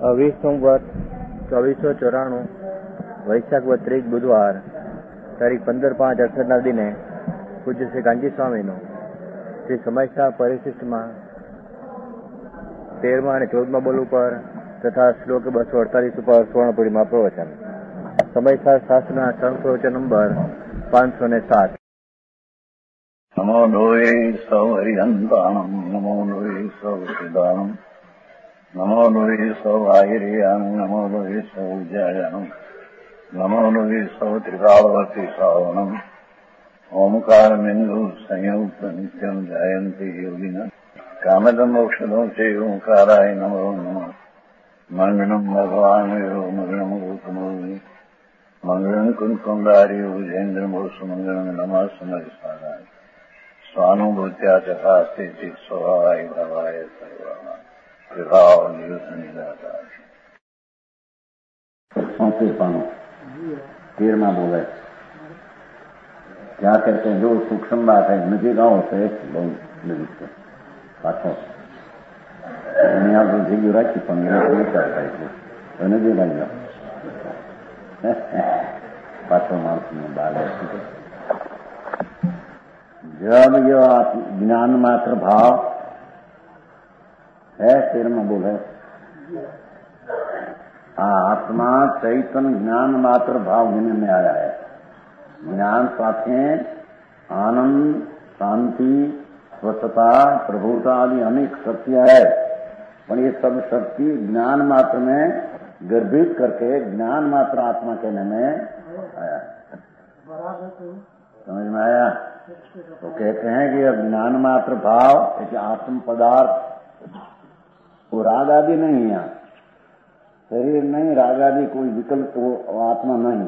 20 સંવત 2494 વૈશાખ 32 બુધવાર તારીખ 15/5/68ના દિને પૂજ્ય શ્રી કાંજી સ્વામીનો શ્રી સમયસા પરિશિષ્ટમાં 13મા અને 14મા બોલ ઉપર તથા શ્લોક 248 ઉપર સ્વર્ણપુરીમાં પ્રવચન. સમયસા શાસ્ત્રના સંપ્રવચન નંબર 507. નમો લોહે સૌ હરિહંતાણમ નમો લોહે સૌ સિદ્ધાણમ નમો લોહે સૌ આહિર્યાન નમો લોહે સૌ જયાનમ નમો લોહે સૌ ત્રિકાળવર્તી શ્રાવણમ ઓમકાર બિંદુ સંયુક્ત નિત્યમ જાયંતી યોગિના કામદમ ઔષધો છે ઓંકારાય નમો નમઃ. મંગળમ ભગવાન મંગળમ ગૌતમોની મંગળમ કુંકુંડારી વિજેન્દ્રમોસુ મંગળમ નમઃ સમયસારાય સ્વાનુભૂત્યા ચકાસ્તે સ્વભાવાય ભાવાય સર્વાય વિભાવ નિદાતા. 13 बोले क्या कहते हैं, जो सूक्ष्म बात है नजीक आओ तो एक बहुत नजीक से पाछो यहाँ तो जी रखी पंद्रह नहीं करता है तो नजीक आई जाओ पाछो मार्ग में बाल जब यह ज्ञान मात्र भाव है 13 बोले आत्मा चैतन्य ज्ञान मात्र भाव होने में आया है. ज्ञान साथे आनंद, शांति, स्वच्छता, प्रभुता आदि अनेक शक्तियां है, पर ये सब शक्ति ज्ञान मात्र में गर्भित करके ज्ञान मात्र आत्मा कहने में आया. समझ में आया? तो कहते हैं कि अब ज्ञान मात्र भाव एक आत्म पदार्थ वो राग आदि नहीं है, शरीर नहीं, राग आदि कोई विकल्प वो आत्मा नहीं.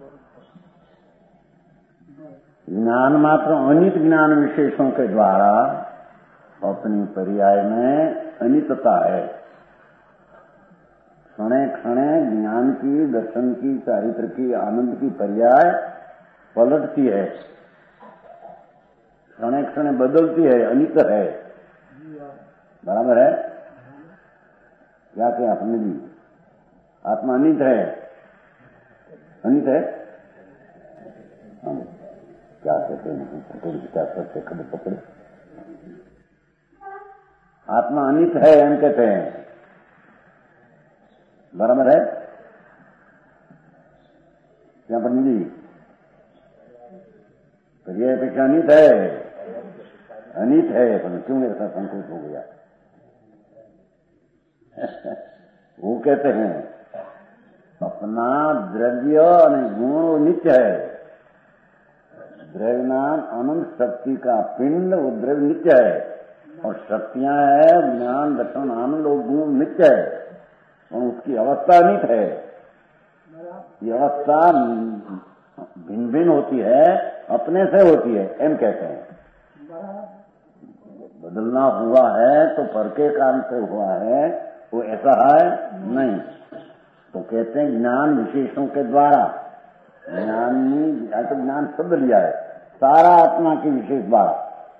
ज्ञान मात्र अनित ज्ञान विशेषों के द्वारा अपनी पर्याय में अनितता है. क्षणे क्षणे ज्ञान की, दर्शन की, चारित्र की, आनंद की पर्याय पलटती है, क्षणे क्षणे बदलती है, अनित है. बराबर है क्या? क्या अपने भी आत्मा अनित है, अनित है. क्या कहते हैं, क्या करते खड़े पकड़े. आत्मा अनित है हम कहते हैं, बराबर है क्या पंडित जी? पर्याय अपेक्षा अनित है, अनित है. पर क्यों ऐसा संकोच हो गया? वो कहते हैं अपना द्रव्य और गुण नित्य है. द्रव्यनाम अनंत शक्ति का पिंड वो द्रव्य नित्य है, और शक्तियां है ज्ञान, दर्शन, आनंद और गुण नित्य है, और उसकी अवस्था नित्य है. ये अवस्था भिन्न भिन्न होती है, अपने से होती है एम कहते हैं. बदलना हुआ है तो पर के कारण से हुआ है, वो ऐसा है नहीं. तो कहते हैं ज्ञान विशेषों के द्वारा. ज्ञान तो ज्ञान शब्द लिया है, सारा आत्मा की विशेष बात.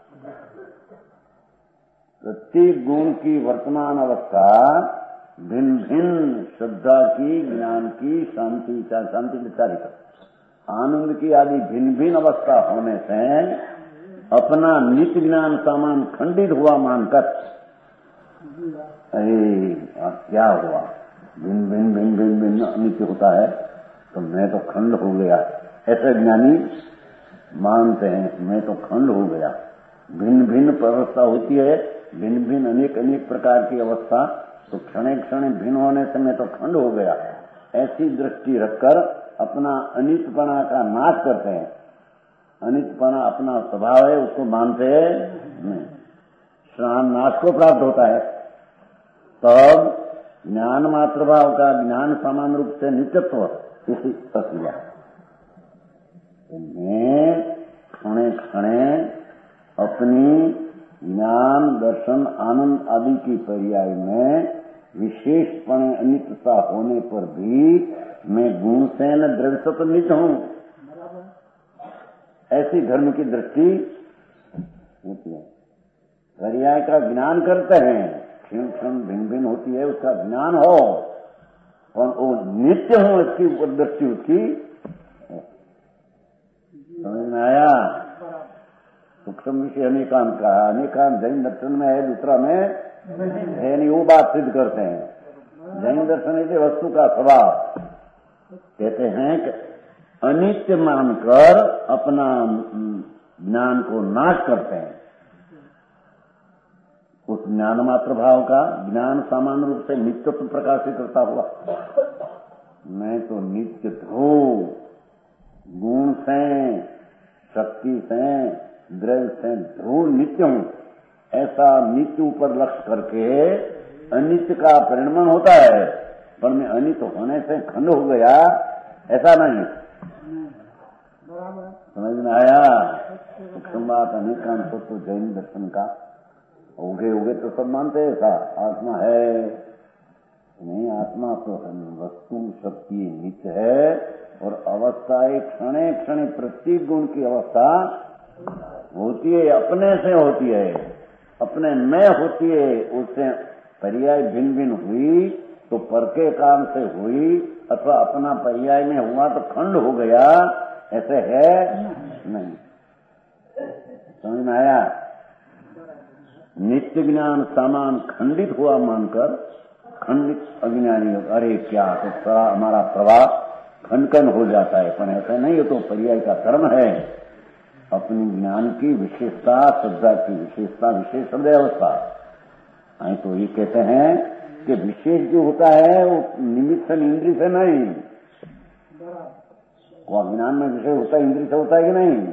प्रत्येक गुण की वर्तमान अवस्था भिन्न भिन्न, श्रद्धा की, ज्ञान की, शांति चारित्र, आनंद की आदि भिन्न भिन्न अवस्था होने से अपना नित्य ज्ञान सामान खंडित हुआ मानकर अरे क्या हुआ, भिन्न भिन्न भिन्न भिन्न भिन्न अनित्य होता है तो मैं तो खंड हो गया, ऐसे ज्ञानी मानते हैं. मैं तो खंड हो गया. भिन्न भिन्न अवस्था होती है, भिन्न भिन्न अनेक अनेक प्रकार की अवस्था, तो क्षण क्षण भिन्न होने से मैं तो खंड हो गया. ऐसी दृष्टि रखकर अपना अनितपना का नाश करते हैं. अनितपना अपना स्वभाव है, उसको मानते नहीं. श्रान नाश को प्राप्त होता है, तब ज्ञान मात्र भाव का ज्ञान समान रूप से नित्यत्व इसी प्रक्रिया में क्षणे क्षणे अपनी ज्ञान, दर्शन, आनंद आदि की पर्याय में विशेषपणे अनित्यता होने पर भी मैं गुण से न द्रव्य से तो नित्य हूं. ऐसी धर्म की दृष्टि होती है. पर्याय का ज्ञान करते हैं, क्षण क्षण भिन्न भिन्न होती है, उसका ज्ञान हो और वो नित्य हूं इसकी दृष्टि उसकी समझ में आया। सूक्ष्म विषय अनेकांत का, अनेकांत जैन दर्शन में है, दूसरा में है नहीं, वो बात सिद्ध करते हैं। जैन दर्शन है वस्तु का स्वभाव, कहते हैं कि अनित्य मानकर अपना ज्ञान को नाश करते हैं। उस ज्ञान मात्र भाव का ज्ञान सामान्य रूप से नित्यत्व प्रकाशित करता हुआ, मैं तो नित्य हूं, गुण से, शक्ति से, द्रव्य से ध्रुव नित्य हूं, ऐसा नित्य ऊपर लक्ष्य करके अनित्य का परिणमन होता है। पर मैं अनित्य होने से खंड हो गया, ऐसा नहीं। समझ में आया। बात अनेकांत तो जैन दर्शन का उगे तो सब मानते हैं ऐसा आत्मा है नहीं। आत्मा तो वस्तु शक्ति नित्य है और अवस्थाएं क्षणे क्षणे प्रत्येक गुण की अवस्था होती है, अपने से होती है, अपने में होती है। उससे पर्याय भिन्न भिन्न हुई तो पर के काम से हुई, अथवा अपना पर्याय में हुआ तो खंड हो गया, ऐसे है नहीं। समझ में आया। नित्य ज्ञान सामान खंडित हुआ मानकर खंडित अज्ञानी, अरे क्या तो सारा हमारा प्रवाह खंडन हो जाता है। पर ऐसा नहीं, है तो पर्याय का धर्म है। अपनी ज्ञान की विशेषता, श्रद्धा की विशेषता, विशेष शब्द अवस्था आई तो ये कहते हैं कि विशेष जो होता है वो निमित्त से इंद्रिय से नहीं। वो ज्ञान में विषय होता है, इंद्रिय से होता है कि नहीं।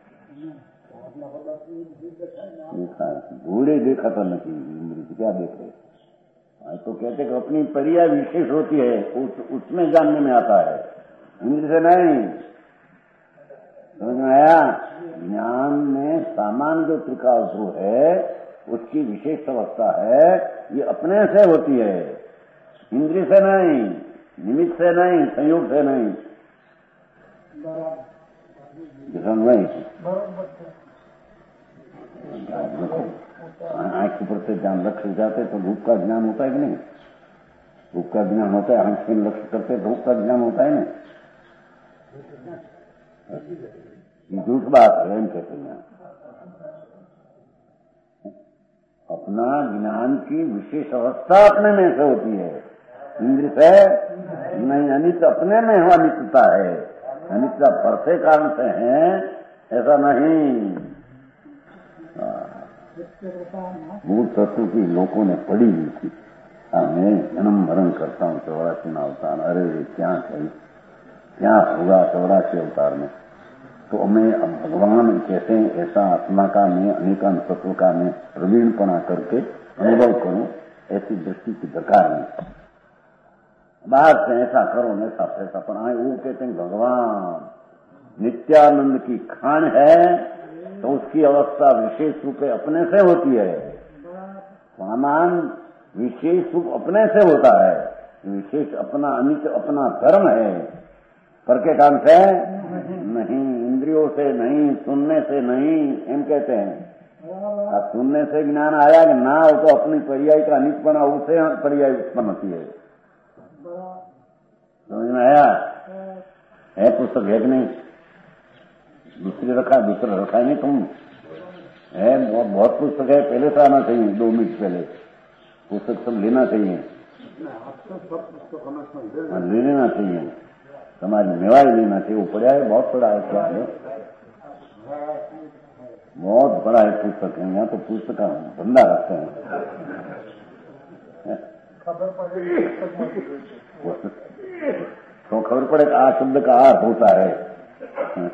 घोड़े देखा तो नहीं, इंद्रिय से क्या देखे। तो कहते कि अपनी पर्याय विशेष होती है, उसमें जानने में आता है, इंद्रिय से नहीं। समझ में आया। ज्ञान में सामान्य जो त्रिकाल ध्रुव है उसकी विशेष अवस्था है, ये अपने से होती है, इंद्रिय से नहीं, निमित्त से नहीं, संयोग से नहीं। आंख ऊपर से जान लक्ष्य जाते तो धूप का ज्ञान होता है कि नहीं। धूप का ज्ञान होता है, आंख से लक्ष्य करते धूप का ज्ञान होता है ना। झूठ बात है, कहते हैं। अपना ज्ञान की विशेष अवस्था अपने में से होती है, इंद्रिय से नहीं। अनित्य अपने में हुआ नित्यता है, अनित्य पर से कारण से है, ऐसा नहीं। मूल तत्व की लोगों ने पढ़ी हुई थी। मैं जन्म मरण करता हूँ 84 अवतार, अरे क्या कही, क्या होगा 84 अवतार में। तो मैं अब भगवान कहते हैं ऐसा आत्मा का मैं अनेकांत तत्व का मैं प्रवीणपना करके अनुभव करूं, ऐसी दृष्टि की दरकार नहीं। बाहर से ऐसा करो, ऐसा पैसा पर आए। वो कहते हैं भगवान नित्यानंद की खान है तो उसकी अवस्था विशेष रूप अपने से होती है। सामान विशेष रूप अपने से होता है, विशेष अपना अनित्य अपना धर्म है, पर के काम से नहीं, इंद्रियों से नहीं, सुनने से नहीं। एम कहते हैं अब सुनने से ज्ञान आया कि ना, वो तो अपनी पर्याय का अनित बना, उसे पर्याय उत्पन्न होती है। समझ में आया। है पुस्तक है कि नहीं, दूसरी रखा, दूसरा रखा है नहीं तुम है। बहुत पुस्तक है, पहले से आना चाहिए, 2 मिनट पहले पुस्तक सब लेना चाहिए, ले लेना चाहिए, समाज में मेवा ही लेना चाहिए। वो पढ़ा है, बहुत पढ़ा है, क्या है, बहुत बड़ा है पुस्तक है। यहाँ तो पुस्तक का धंधा रखते हैं। तो खबर पड़े आ शब्द का अर्थ होता है।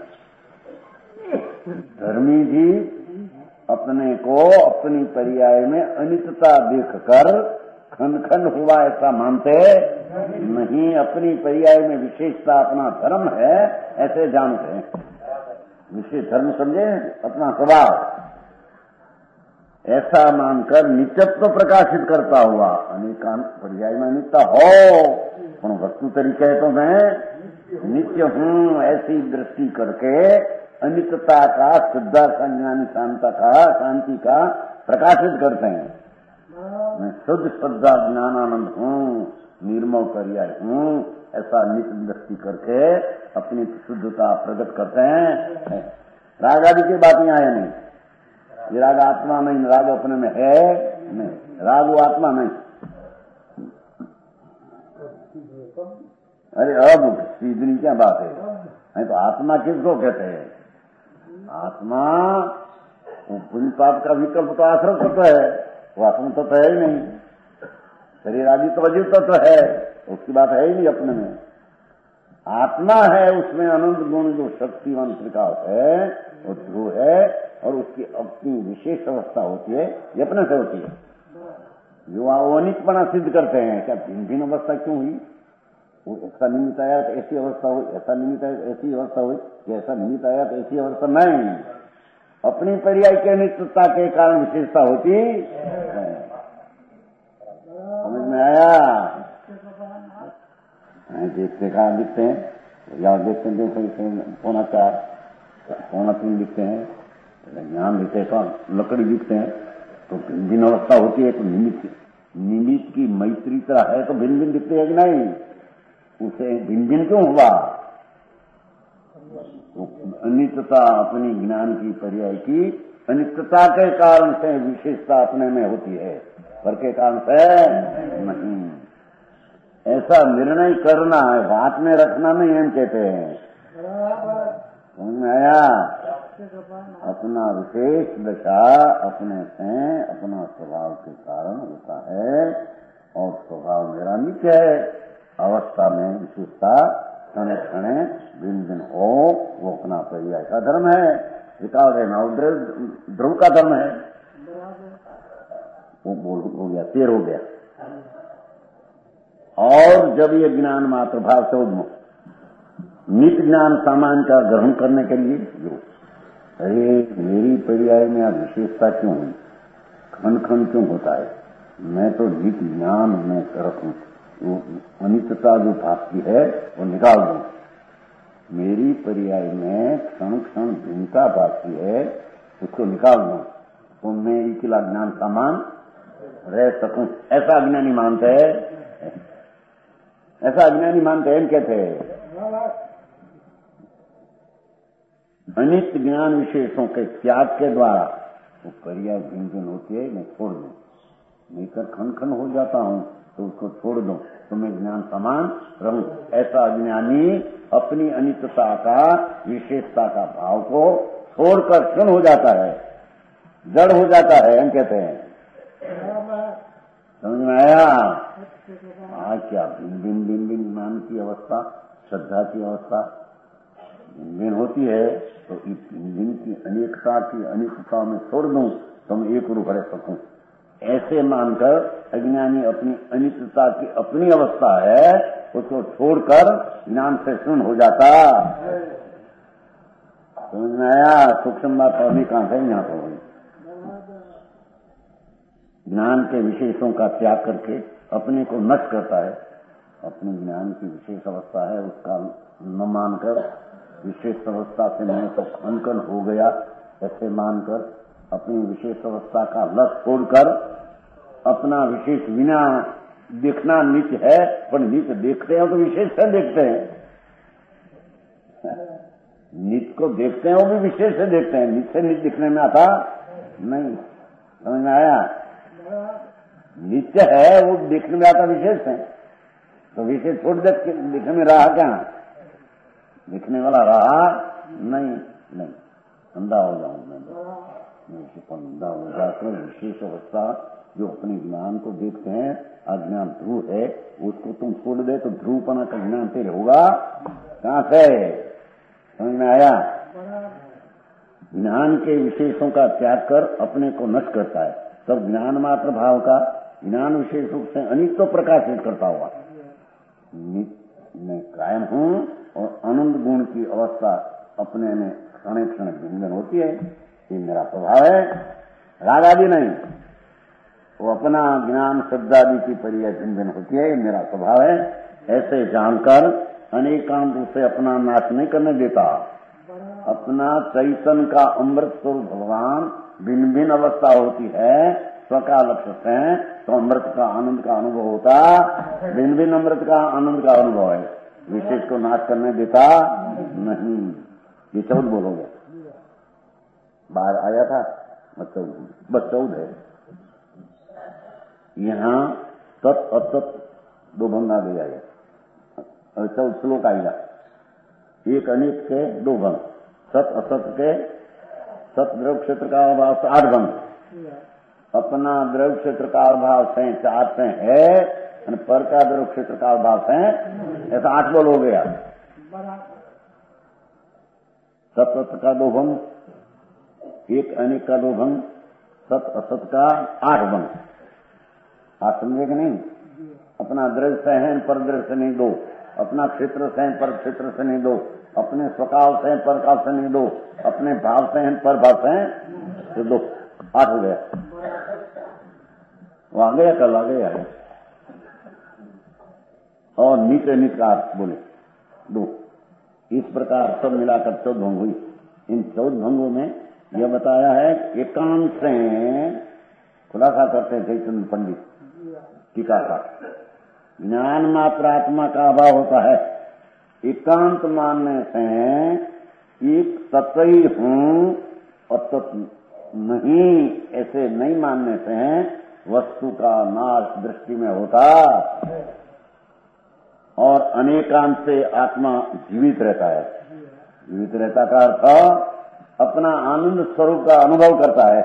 धर्मी जी अपने को अपनी पर्याय में अनित्यता देखकर खंड खंड हुआ ऐसा मानते नहीं, अपनी पर्याय में विशेषता अपना धर्म है ऐसे जानते हैं। विशेष धर्म समझे अपना स्वभाव, ऐसा मानकर नित्यत्व प्रकाशित करता हुआ अनेकांत पर्याय में अनित्य हो, पर वस्तु तरीके तो मैं नित्य हूं ऐसी दृष्टि करके अनित्यता का, शुद्धा का, ज्ञानी शांति का प्रकाशित करते हैं। मैं शुद्ध श्रद्धा ज्ञानानंद हूं, निर्मल पर्याय हूँ, ऐसा नित्य दृष्टि करके अपनी शुद्धता प्रकट करते हैं। राग आदि की बात यहाँ है नहीं, ये राग आत्मा में, राग अपने में है नहीं, राग वो आत्मा नहीं। अरे अब सीधनी क्या बात है, नहीं तो आत्मा किसको कहते हैं? आत्मा पुण्य पाप का विकल्प तो आश्रम तत्व है, वो आत्म तत्व है ही नहीं। शरीर आदि तो अजीव तत्व है, उसकी बात है ही नहीं अपने में। आत्मा है, उसमें अनंत गुण जो शक्तिवान प्रकाश है वो ध्रुव है, और उसकी अपनी विशेष अवस्था होती है, ये अपने से होती है। जो वो अनितपना सिद्ध करते हैं, क्या भिन्न भिन्न अवस्था क्यों हुई? वो ऐसा निमित्त आया तो ऐसी अवस्था हुई, ऐसा निमित्त आया तो ऐसी अवस्था हुई, ऐसा निमित्त आया तो ऐसी अवस्था नहीं। अपनी पर्याय की अनिश्चितता के कारण विशेषता होती है। समझ में आया? देखते कहाँ दिखते हैं, या देखते हैं पौना 4 पौना 3 दिखते हैं, ज्ञान दिखते हैं, लकड़ी दिखते हैं, तो भिन्न भिन्न अवस्था होती है। तो निमित्त की मैत्री तरह है तो भिन्न भिन्न दिखते हैं कि नहीं? उसे भिन्न भिन्न क्यों हुआ? तो अनित्यता अपनी ज्ञान की पर्याय की अनित्यता के कारण से विशेषता अपने में होती है, पर के कारण से नहीं। ऐसा निर्णय करना है, बात में रखना नहीं, हम कहते हैं। समझ में आया? अपना विशेष दशा अपने से अपना स्वभाव के कारण होता है, और स्वभाव मेरा नित्य है। अवस्था में विशेषता क्षण क्षण दिन दिन हो, वो अपना पर्याय का धर्म है। विकास है ना, ध्रुव का धर्म है। वो बोल हो गया, 13 हो गया। और जब ये ज्ञान मात्र भाव से उन्मुख नित्य ज्ञान सामान्य का ग्रहण करने के लिए जो, अरे मेरी पर्याय में आप विशेषता क्यों हुई, खंड खंड क्यों होता है? मैं तो नित्य ज्ञान में रखूं, वो अनित्यता जो भागती है वो निकाल दूं। मेरी पर्याय में क्षण क्षण भिन्नता भागती है, उसको निकाल दूं, तो मैं इकला ज्ञान समान रह सकूं। ऐसा अज्ञानी मानते हैं, ऐसा अज्ञानी मानते हैं। कहते हैं अनित्य ज्ञान विशेषों के त्याग के द्वारा वो पर्याय भिन्न भिन्न होती है, मैं छोड़ दूं, नहीं कर खंड खंड हो जाता हूं तो उसको छोड़ दूं, तो मैं ज्ञान समान रहूं। ऐसा अज्ञानी अपनी अनित्यता का, विशेषता का भाव को छोड़कर क्षण हो जाता है, जड़ हो जाता है। हम कहते हैं, समझ में आया? आज क्या भिन्न भिन्न भिन्न भिन्न ज्ञान की अवस्था, श्रद्धा की अवस्था भिन्न भिन्न होती है, तो इस भिन्न भिन्न की अनेकता की अनित्यता में छोड़ दूं तो मैं एक रूप रह सकूं। ऐसे मानकर अज्ञानी अपनी अनित्यता की अपनी अवस्था है, उसको छोड़कर ज्ञान से शून्य हो जाता। समझ में आया? सूक्ष्म बात अभी कहां है, यहाँ पर ज्ञान के विशेषों का त्याग करके अपने को नष्ट करता है। अपनी ज्ञान की विशेष अवस्था है उसका न मानकर, विशेष अवस्था से मैं तो अंकन हो गया ऐसे मानकर, अपनी विशेष अवस्था का लक्ष्य छोड़कर अपना विशेष बिना देखना नित्य है, पर नित्य देखते हैं तो विशेष से देखते हैं। नित्य को देखते हैं वो भी विशेष से देखते हैं, नित्य से नित्य दिखने में आता नहीं। समझ में आया? नित्य है वो देखने में आता विशेष है, तो विशेष छोड़ दे दिखने में रहा क्या? दिखने वाला रहा नहीं। अंधा हो जाऊं मैं अंधा हो जाकर विशेष अवस्था जो अपने ज्ञान को देखते हैं, अज्ञान ध्रुव है, उसको तुम छोड़ दे तो ध्रुवपना का ज्ञान तेरे होगा कहां से? समझ में आया? ज्ञान के विशेषों का त्याग कर अपने को नष्ट करता है, तब ज्ञान मात्र भाव का ज्ञान विशेष रूप से अनित्य प्रकाशित करता हुआ मैं कायम हूं, और आनंद गुण की अवस्था अपने में क्षण क्षण भिन्न होती है। ये मेरा स्वभाव है, राग आदि नहीं। वो अपना ज्ञान श्रद्धादि की पर्याय भिन्न होती है, ये मेरा स्वभाव है। ऐसे जानकर अनेकांत उसे अपना नाश नहीं करने देता। अपना चैतन्य का अमृत स्वरूप भगवान भिन्न भिन्न अवस्था होती है, स्वकाल लक्ष्य से तो अमृत का आनंद का अनुभव होता, भिन्न भिन्न अमृत का आनंद का अनुभव है, विशेष को नाश करने देता नहीं। ये 14 बोलोगे, बाहर आया था बस 14 है। यहाँ तत् असत 2 भंग आ गया है, 14 श्लोक आएगा। एक अनेक के 2 भंग, सत असत के सत द्रव क्षेत्र का अभाव से 8 भंग, अपना द्रव क्षेत्र का अभाव से 4 से है, और पर का द्रव क्षेत्र का अभाव से ऐसा 8 बोल हो गया। सत असत का 2 भंग, एक अनेक का 2 भंग, सत असत का 8 भंग। आप समझे कि नहीं? अपना द्रव्य से है, पर द्रव्य से नहीं 2, अपना क्षेत्र से है, पर क्षेत्र से नहीं 2, अपने स्वकाल से पर काल से नहीं 2, अपने भाव से है, पर भाव से तो 2, 8 हो गया। वो आ गया, कल आ गया है। और नीचे निकाल बोले 2, इस प्रकार सब मिलाकर 14 भंग हुई। इन 14 भंगों में यह बताया है एकांत से खुलासा करते हैं चैतन्य पंडित टीका का, ज्ञान मात्र आत्मा का अभाव होता है। एकांत मानने से एक तत्व ही हूं और तत्व नहीं, ऐसे नहीं मानने से वस्तु का नाश दृष्टि में होता, और अनेकांत से आत्मा जीवित रहता है। जीवित रहता का अर्थ अपना आनंद स्वरूप का अनुभव करता है।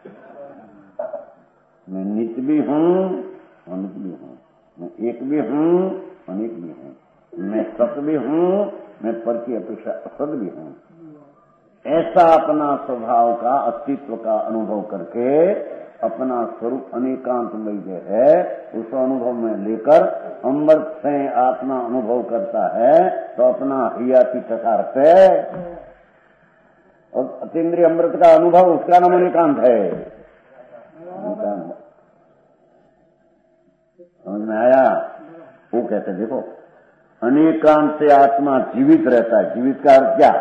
मैं नित्य भी हूं, अनंत भी हूं, मैं एक भी हूं, अनेक भी हूं, मैं सत भी हूं, मैं पर की अपेक्षा असत भी हूं। ऐसा अपना स्वभाव का अस्तित्व का अनुभव करके अपना स्वरूप अनेकांतमय जो है उस अनुभव में लेकर अमृत से आत्मा अनुभव करता है, तो अपना हयाती प्रकार से और अतीन्द्रिय अमृत का अनुभव, उसका नाम अनेकांत है। समझ में आया? वो कहते देखो अनेकांत से आत्मा जीवित रहता है। जीवित का अर्थ क्या?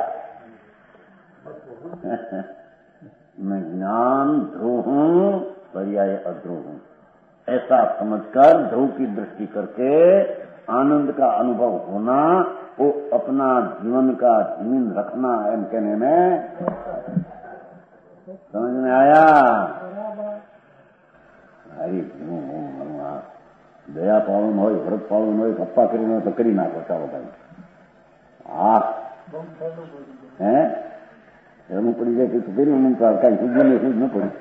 मैं ज्ञान ध्रुव हूं, पर्याय अध्रुव हूं, ऐसा समझकर ध्रुव की दृष्टि करके आनंद का अनुभव होना, वो अपना जीवन का जीवन रखना एम कहने में समझ में आया? हरी दया पालन हो, व्रत पालन हो, गप्पा करी तो करी नाखो, चालो भाई है એનું પડી જાય તો ફેરી હું કઈ સુધીને સુધ ન પડી।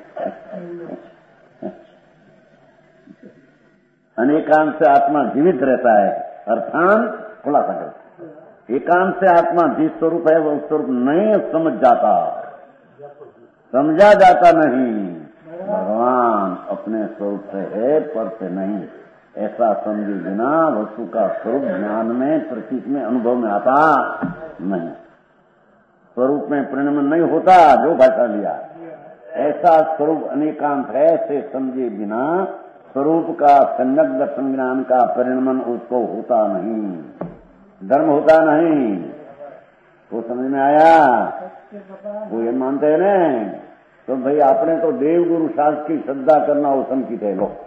अनेकांत से आत्मा जीवित रहता है, अर्थात खुलासा करता। एकांत से आत्मा जिस स्वरूप है वह स्वरूप नहीं समझ जाता, समझा जाता नहीं। भगवान अपने स्वरूप से है, पर से नहीं, ऐसा समझे बिना वस्तु का स्वरूप ज्ञान में, प्रतीक में, अनुभव में आता नहीं। स्वरूप में परिणमन नहीं होता, जो भाषा लिया। ऐसा स्वरूप अनेकांत है, ऐसे समझे बिना स्वरूप का सम्यक दर्शन ज्ञान का परिणमन उसको होता नहीं, धर्म होता नहीं। तो समझ में आया? वो ये मानते हैं ना, तो भाई आपने तो देव गुरु शास्त्र की श्रद्धा करना वो संकित है। लोग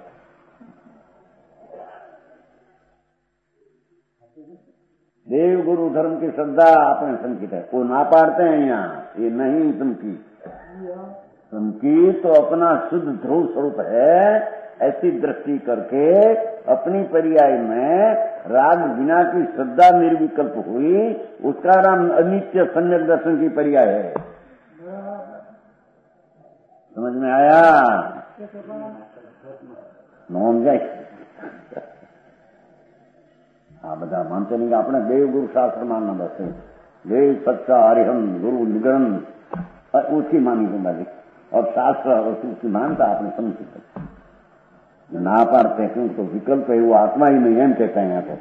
देव गुरु धर्म की श्रद्धा आपने संकित है, वो ना पाड़ते हैं यहाँ। ये नहीं संकित, संकित तो अपना शुद्ध ध्रुव स्वरूप है, ऐसी दृष्टि करके अपनी पर्याय में राग बिना की श्रद्धा निर्विकल्प हुई, उसका नाम अनित्य सम्यक दर्शन की पर्याय है। समझ में आया? नॉन जाए આ બધા માનતો નહીં કે આપણે દેવ ગુરુ શાસ્ત્ર માનના બસ દેવ સચ્चा हरिहम गुरु निगरन ऊंची मानी बाजी, और शास्त्र और उसकी मानता आपने समझ सकते ना पाड़ते क्यों? तो विकल्प है वो आत्मा ही नहीं है, कहते हैं यहाँ पे।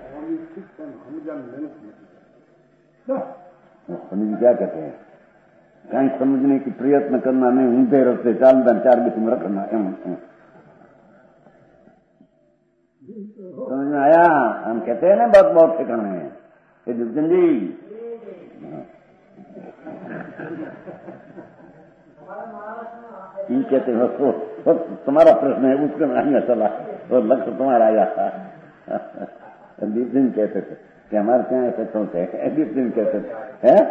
समझ क्या कहते हैं? कहीं समझने की प्रयत्न करना नहीं, ऊंधे रस्ते चालना, 4 बीच में रखना। समझ में आया? हम कहते हैं ना बहुत बहुत ठिकाने हैं। ये दुर्जन जी ये कहते हैं तुम्हारा प्रश्न है, उसके में आगे चला वो लक्ष्य तुम्हारा जाता। दीप सिंह कहते थे कि हमारे क्या ऐसे चलते हैं, दीप सिंह कहते थे है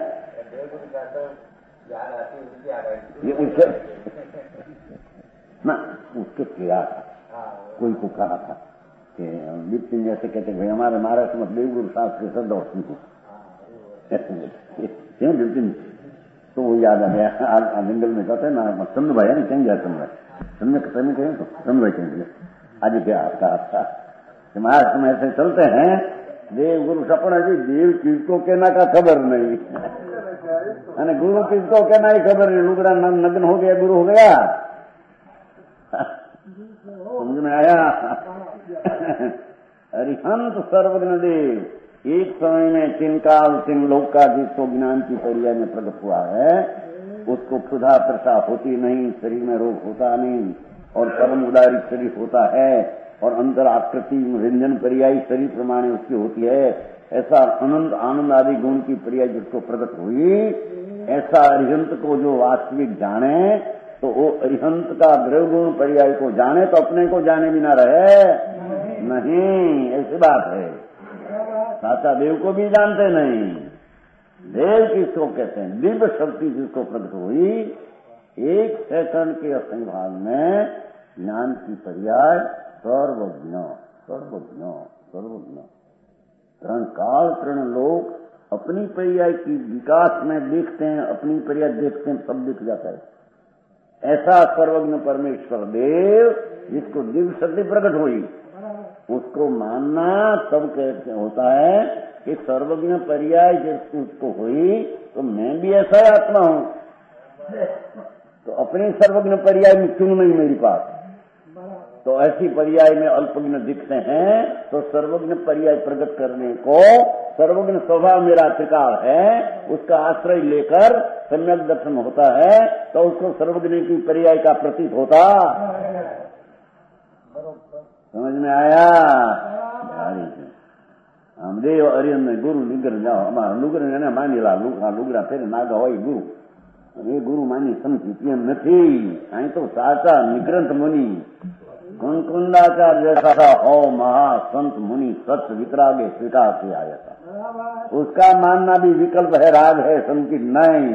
ये उससे ना उसके किया था, कोई को कहा था कि दीप सिंह जैसे कहते भाई हमारे महाराष्ट्र में देवगुरु शास्त्री श्रद्धा होती थी क्यों दीप सिंह, तो वो याद आ गया। जंगल में जाते ना चंद्र भाई है ना, कहीं गया चंद्र कहीं कहें तो चंद्र भाई कहेंगे आज क्या कहा था कि महाराष्ट्र में ऐसे चलते हैं देव गुरु सपना जी, देव किसको कहना का खबर नहीं, अरे गुरु किसको कहना ही खबर नहीं, लुगड़ा नग्न हो गया गुरु हो गया, समझ में आया। अरिहंत सर्वज्ञ देव एक समय में तीन काल तीन लोक का जिसको ज्ञान की पर्याय में प्रकट हुआ है, उसको क्षुधा तृषा होती नहीं, शरीर में रोग होता नहीं, और परम उदारी शरीर होता है, और अंतर आकृति व्यंजन पर्यायी शरीर प्रमाणे उसकी होती है। ऐसा अनंत आनंद आदि गुण की पर्याय जिसको प्रकट हुई, ऐसा अरिहंत को जो वास्तविक जाने, तो वो अरिहंत का द्रव्य गुण पर्याय को जाने तो अपने को जाने बिना रहे नहीं, ऐसी बात है। साचा देव को भी जानते नहीं। देव किसको कहते हैं? दिव्य शक्ति जिसको प्रकट हुई, एक सेकंड के असंभाग में ज्ञान की पर्याय सर्वज्ञ सर्वज्ञ सर्वज्ञ। तरण काल तरण लोग अपनी पर्याय की विकास में देखते हैं, अपनी पर्याय देखते हैं, सब दिख जाता है। ऐसा सर्वज्ञ परमेश्वर देव जिसको दिव्य शक्ति प्रकट हुई, उसको मानना तब कहते होता है कि सर्वज्ञ पर्याय जब उसको हुई तो मैं भी ऐसा ही आत्मा हूं, तो अपनी सर्वज्ञ पर्याय में क्यों नहीं मेरी पास, तो ऐसी पर्याय में अल्पज्ञ दिखते हैं, तो सर्वज्ञ पर्याय प्रकट करने को सर्वज्ञ स्वभाव मेरा त्रिकाल है, उसका आश्रय लेकर सम्यक दर्शन होता है, तो उसको सर्वज्ञ की पर्याय का प्रतीत होता। समझ में आया? हम देव अरियन गुरु निगर जाओ, हमारा लुगर ने मानी ला लुगरा फिर नागा હોય ગુરુ, એ ગુરુ માની સમજી એમ નથી। અહીં તો સાચા નિગ્રંથ મુનિ कुंकुंदाचार्य जैसा हो महासंत मुनि सत्य वितरागे स्वीकार किया जाता, उसका मानना भी विकल्प है, राग है, संकित नहीं।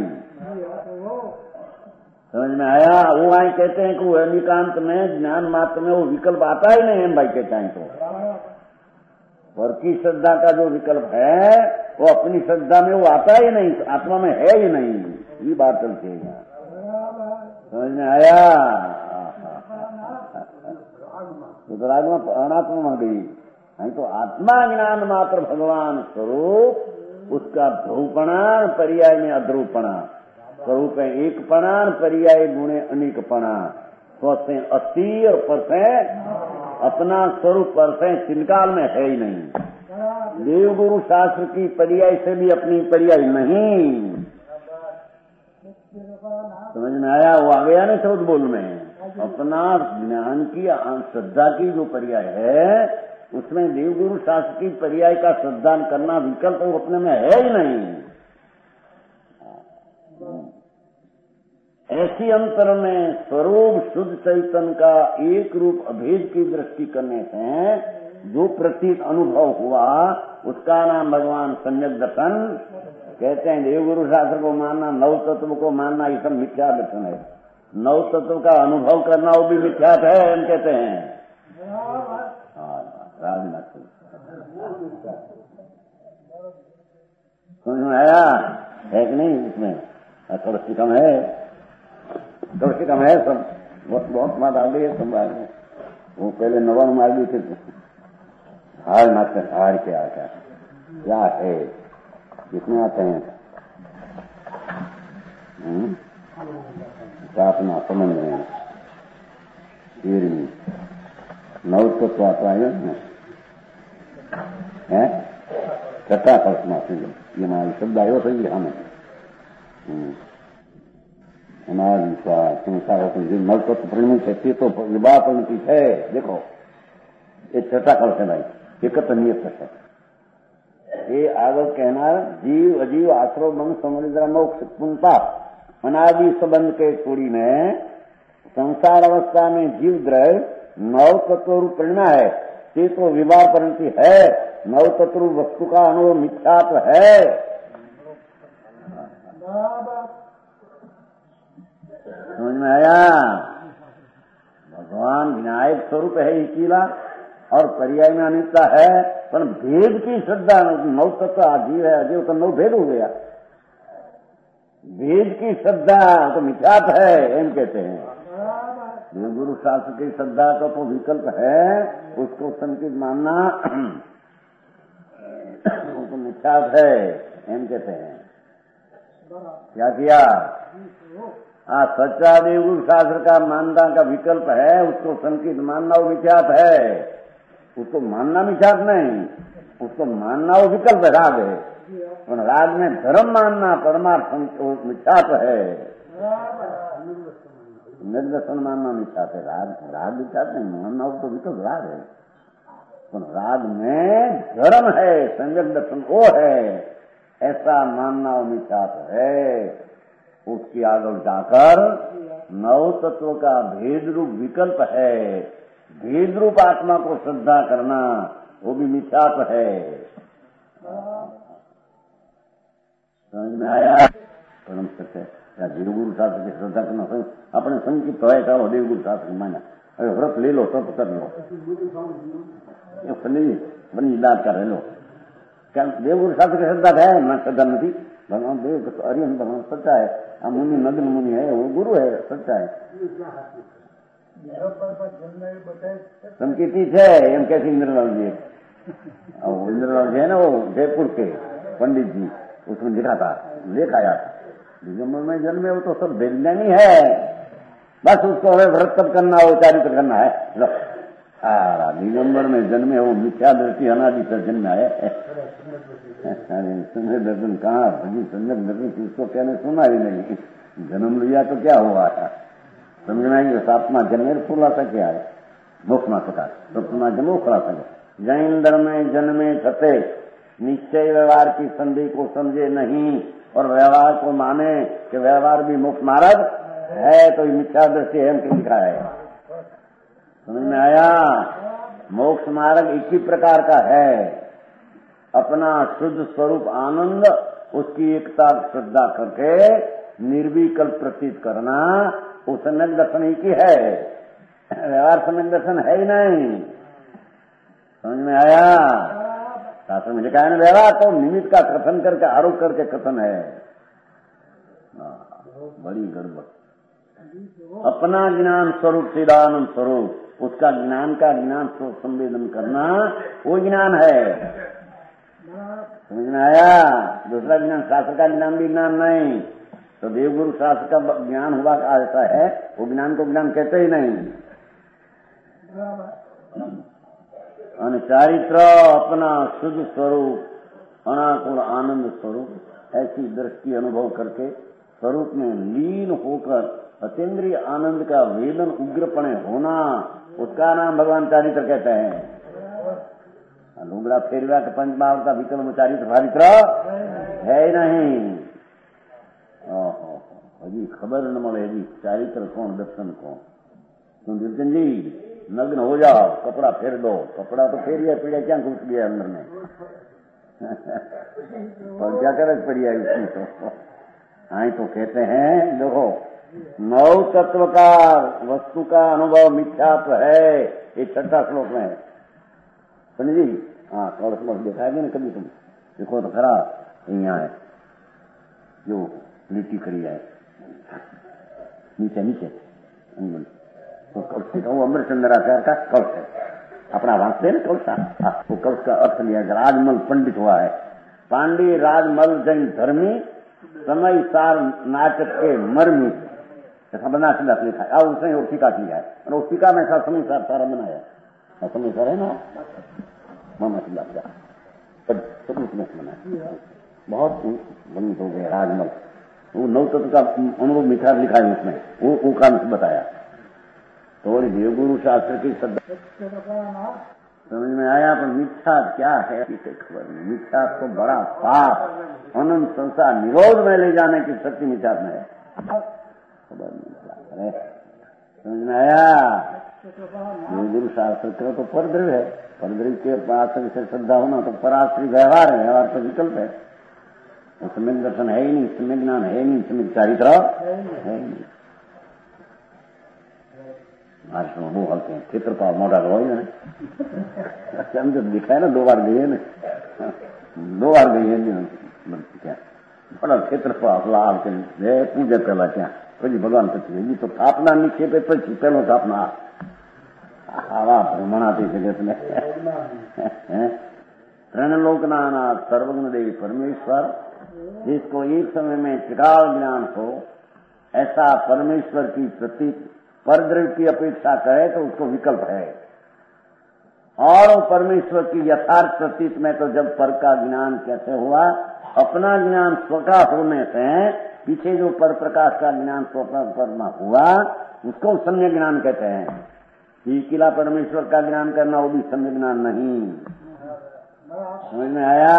समझ में आया? वो आए कहते हैं कि वो एकांत में ज्ञान मात्र में वो विकल्प आता ही नहीं है भाई कहते हैं, तो पर की श्रद्धा का जो विकल्प है वो अपनी श्रद्धा में वो आता ही नहीं, आत्मा में है ही नहीं, ये बात चलती है। समझ में आया? तो राग में अनात्मा में गई, नहीं तो आत्मा ज्ञान मात्र भगवान स्वरूप, उसका ध्रुवपणान पर्याय में अध्रुवपणा, स्वरूप है एकपणान पर्याय गुणे अनेकपणा, स्वसे अस्थि और पर से अपना स्वरूप पर से चिरकाल में है ही नहीं। देव गुरु शास्त्र की पर्याय से भी अपनी पर्याय नहीं। समझ में आया? वो आ गया ना चौथ बोल में, अपना ज्ञान की श्रद्धा की जो पर्याय है उसमें देवगुरु शास्त्र की पर्याय का श्रद्धा करना विकल्प अपने में है ही नहीं। ऐसी अंतर में स्वरूप शुद्ध चैतन्य का एक रूप अभेद की दृष्टि करने से जो प्रतीत अनुभव हुआ उसका नाम भगवान सम्यक दर्शन कहते हैं। देवगुरु शास्त्र को मानना, नव तत्व को मानना, ये सब मिथ्या दर्शन है। नव तत्व का अनुभव करना वो भी मिथ्या है, हम कहते हैं। राजनाथ समझ में आया है कि नहीं? इसमें कड़सी कम है, कड़सी कम है, सब बहुत मार डाल गई है सब। वो पहले नवन मार दी थी, हार नाचते हार के आता क्या है, कितने आते हैं अपना समझ रहे हैं। फिर नव तत्व आता है छठा कल्पना से ये हमारी शब्द आयो सही हमें हमारा विश्वास संसार नव तत्व प्रमुख है तो विवाह पंक्ति है। देखो ये छठा कल्पना भाई एकत्र नियत है। ये आगे कहना जीव अजीव आश्रव मन समुद्र मोक्ष पुनता अनादि संबंध के कुड़ी में संसार अवस्था में जीव द्रव्य नव तत्व रूप प्रेरणा है, ते तो विवाह परिणति है, नव तत्व वस्तु का अनुभव मिथ्यात्व है। समझ में आया? भगवान विनायक स्वरूप है इसीला और पर्याय में अनित्य है, पर भेद की श्रद्धा, नव तत्व अजीव है, अजीव तो नव भेद हो गया, भेद की श्रद्धा तो मिथ्यात है एम कहते हैं। गुरु शास्त्र की श्रद्धा का तो विकल्प है, उसको संकित मानना वो तो मिथ्यात है एम कहते हैं। क्या किया? सच्चा देवगुरु शास्त्र का मानना का विकल्प है, उसको संकित मानना वो मिथ्यात है, उसको मानना मिथ्यात नहीं, उसको मानना वो विकल्प राग है, और राग में धर्म मानना परमार्थ मिथ्यात है, निर्दर्शन मानना मिथ्यात है। राग मिथ्यात नहीं, मानना वो तो विकल्प राग है, पर राग में धर्म है, संयम दर्शन वो है, ऐसा मानना वो मिथ्यात है। उसकी आगे जाकर नव तत्व का भेद रूप विकल्प है, भेद रूप आत्मा को श्रद्धा करना वो भी मिथ्यात्व है। समझ में आया? परम सत्य है। देवगुरु शास्त्र की श्रद्धा करना अपने संकित है, चलो देवगुरु शास्त्र माना, अरे व्रत ले लो, तब कर लो, बनी दाद कर लो, क्या देवगुरु शास्त्र की श्रद्धा है? ना श्रद्धा नहीं, भगवान देव अरिहंत भगवान सच्चा है, मुनि नग्न मुनि है, वो गुरु है, सच्चा है, संकीर्ति है। एम कैसे इंद्रलाल जी, इंद्रलाल जी है ना, वो जयपुर के पंडित जी, उसमें लिखा था, लेख आया था, दिगंबर में जन्म है, वो तो सब वैज्ञानिक है, बस उसको हमें व्रत तब करना हो, चारित्र करना है। लो दिगंबर में जन्मे, वो मिथ्या दृष्टि अनादि से जन्म है। संजय दर्शन कहाँ भजी, संजय दर्शन उसको कहने सुना ही नहीं, जन्म लिया तो क्या हुआ था, समझ में आएगी? सातवां जन्मे खुलासा क्या है, मोक्ष मात्र का सपना जमो खुलासा है। जैन धर्म में जन्मे छते निश्चय व्यवहार की संधि को समझे नहीं और व्यवहार को माने कि व्यवहार भी मोक्ष मार्ग है, तो मिथ्या दृष्टि है, हमको लिखा है। समझ में आया? मोक्ष मार्ग एक ही प्रकार का है, अपना शुद्ध स्वरूप आनंद, उसकी एकता श्रद्धा करके निर्विकल्प प्रतीत करना, वो सम्यक दर्शन ही की है, व्यवहार सम्यक दर्शन है ही नहीं। समझ में आया? शास्त्र में लिखा है ना, व्यवहार तो निमित्त का कथन करके आरोप करके कथन है, बड़ी गड़बड़। अपना ज्ञान स्वरूप चिदानंद स्वरूप, उसका ज्ञान का ज्ञान स्वरूप संवेदन करना वो ज्ञान है। समझ में आया? दूसरा ज्ञान शास्त्र का ज्ञान भी ज्ञान नहीं, तो देवगुरु शास्त्र का ज्ञान हुआ ऐसा है, वो ज्ञान को ज्ञान कहते ही नहीं। चारित्र अपना शुद्ध स्वरूप, अनाकुल आनंद स्वरूप, ऐसी दृष्टि अनुभव करके स्वरूप में लीन होकर अतीन्द्रिय आनंद का वेदन उग्रपणे होना, उसका नाम भगवान चारित्र कहते हैं। लुगड़ा फेरवा के पंचमहावृत का विकल्प चारित्र भारित्र है ही नहीं। हजी खबर न મળે હજી ચારિત્ર કોણ દર્શન કોણ। तुम दीर्घन जी नग्न हो जाओ, कपड़ा फेर दो, कपड़ा तो फेरिया पीड़िया क्या घुस गया अंदर में और क्या करे पड़िया इसमें तो आई तो कहते हैं, देखो नव तत्व का वस्तु का अनुभव मिथ्यात्व है, ये छठा श्लोक में है, समझी? हाँ, कल श्लोक दिखाएंगे ना कभी, तुम देखो तो खरा, यहाँ है जो लिट्टी खड़ी है नीचे नीचे, तो कल से वो अमृतचंद्राचार्य का कल है, अपना वांसते है ना कलसा, वो कल का अर्थ लिया, राजमल पंडित हुआ है, पांडे राजमल जैन धर्मी समय सार नाटक के मर्मी, ऐसा बना सिला लिखा है, उसने वो टीका किया है, और उस टीका में ऐसा समय सार सारा बनाया, समय सार है ना मामा सिला सब उसमें बनाया, बहुत बंद हो गया राजमल, वो नव तत्व का अनुभव मिठा लिखा है उसमें, वो काम बताया। तो देवगुरु शास्त्र की श्रद्धा समझ में आया, पर मिथ्या क्या है इसे खबर नहीं। मिथ्या तो बड़ा पाप, अनंत संसार निरोध में ले जाने की शक्ति मिथ्या में है, खबर नहीं क्या है। समझ में आया? गुरु शास्त्र का तो परद्रव्य है, परद्रव्य के आश्रय से श्रद्धा होना तो पराश्रय व्यवहार है, व्यवहार तो विकल्प है। उसमें दर्शन है ही नहीं, इसमें ज्ञान है ही नहीं, इसमें चारित्र है ही नहीं। महाराष्ट्र में वो हल्के हैं, चित्र का मोटा हो ही ना, हम जब दिखा है ना 2 बार गए ना, 2 बार गई है क्या बड़ा क्षेत्र लाल के पूजा करला क्या પછી ભગવાન પછી હજી તો સ્થાપના નિક્ષેપે પછી પેલો સ્થાપના આવા ભ્રમણાથી જગતને ત્રણલોકનાથ सर्वज्ञ देवी परमेश्वर जिसको एक समय में त्रिकाल ज्ञान हो, ऐसा परमेश्वर की प्रतीक परद्रव्य की अपेक्षा करे तो उसको विकल्प है। और परमेश्वर की यथार्थ प्रतीक में तो जब पर का ज्ञान कैसे हुआ, अपना ज्ञान स्वका होने से पीछे जो पर प्रकाश का ज्ञान स्वपरमा हुआ उसको सम्य ज्ञान कहते हैं। किला परमेश्वर का ज्ञान करना वो भी सम्य ज्ञान नहीं। समझ में आया?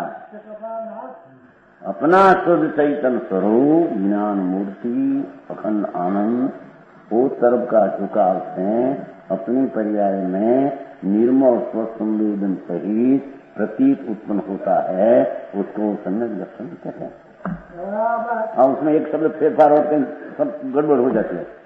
अपना शुद्ध चैतन्य स्वरूप ज्ञान मूर्ति अखंड आनंद वो तरफ का झुकाव से अपने पर्याय में निर्मल स्वसंवेदन सहित प्रतीक उत्पन्न होता है, उसको सम्यक दर्शन कहते हैं। और उसमें एक शब्द फेरफार होते हैं, सब गड़बड़ हो जाती है।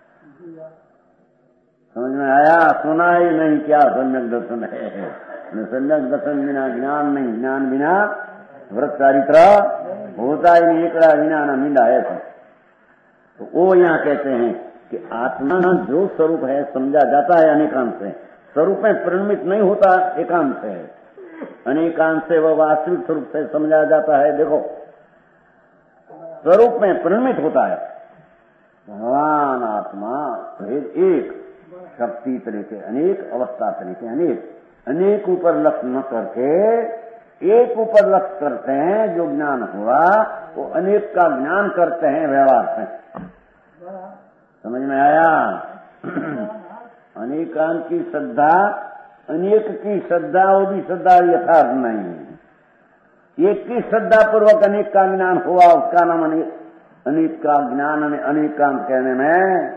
समझ में आया? सुना ही नहीं क्या सम्यक दर्शन है। सम्यक दर्शन बिना ज्ञान नहीं, ज्ञान बिना व्रत चारित्र होता ही नहीं, एकड़ा बिना न मींडा है। तो वो यहाँ कहते हैं कि आत्मा जो स्वरूप है समझा जाता है अनेकांत से, स्वरूप में परिणमित नहीं होता एकांत से, अनेकांत से वह वास्तविक स्वरूप से समझा जाता है। देखो स्वरूप में परिणमित होता है भगवान आत्मा भेद एक, शक्ति तरीके अनेक, अवस्था तरीके अनेक, अनेक ऊपर लक्ष्य न करके एक ऊपर लक्ष्य करते हैं। जो ज्ञान हुआ वो अनेक का ज्ञान करते हैं व्यवहार से। समझ में आया? अनेकांत की श्रद्धा, अनेक की श्रद्धा, वो भी श्रद्धा यथार्थ नहीं। एक की श्रद्धा पूर्वक अनेक का ज्ञान हुआ, उसका नाम अनेक का ज्ञान अनेकांत कहने में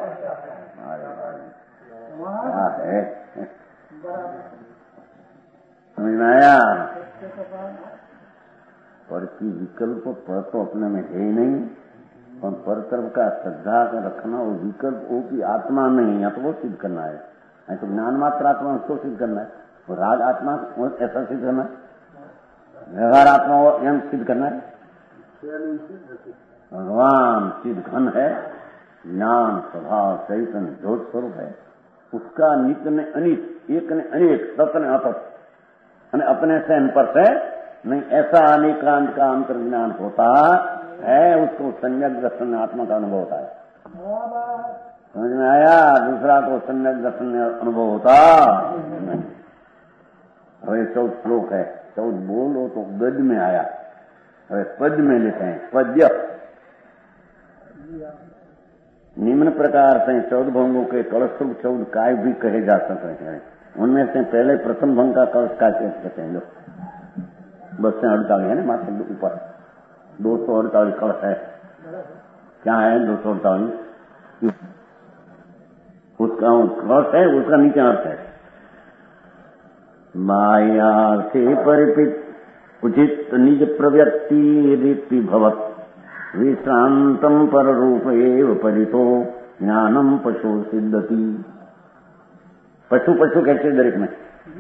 है। समझ में आया? पर की विकल्प पर तो अपने में है ही नहीं, और पर तरफ का श्रद्धा का रखना वो विकल्प वो की आत्मा नहीं, या तो वो सिद्ध करना है, या तो ज्ञान मात्र आत्मा उसको सिद्ध करना है, और राग आत्मा ऐसा सिद्ध करना है, व्यवहार आत्मा यह सिद्ध करना है। भगवान सिद्ध घन है, ज्ञान स्वभाव चैतन्य ज्योत स्वरूप है, उसका नित्य ने अनित, एक ने अनेक, सत ने अतत, अपने से पर से नहीं, ऐसा अनेकांत का अंतर ज्ञान होता है, उसको सम्यक दर्शन में आत्मा का अनुभव होता है। समझ में आया? दूसरा को सम्यक दर्शन में अनुभव होता नहीं। अरे 14 श्लोक है, 14 बोलो तो गद में आया, अरे पद में लेते हैं पद्य। निम्न प्रकार से 14 भंगों के कलश 14 काय भी कहे जा सकते हैं। उनमें से पहले प्रथम भंग का कलश काय कहते हैं लोग, 248 है ना, मात्र ऊपर 248 कलश है। क्या है 248? उसका कलश है, उसका नीचे अर्थ है माया से परिपित उचित निज प्रव्यक्ति रीति भवत विश्रांतम पर रूप एव परितो ज्ञानम पशु सिद्धति। पशु पशु कैसे दरिक में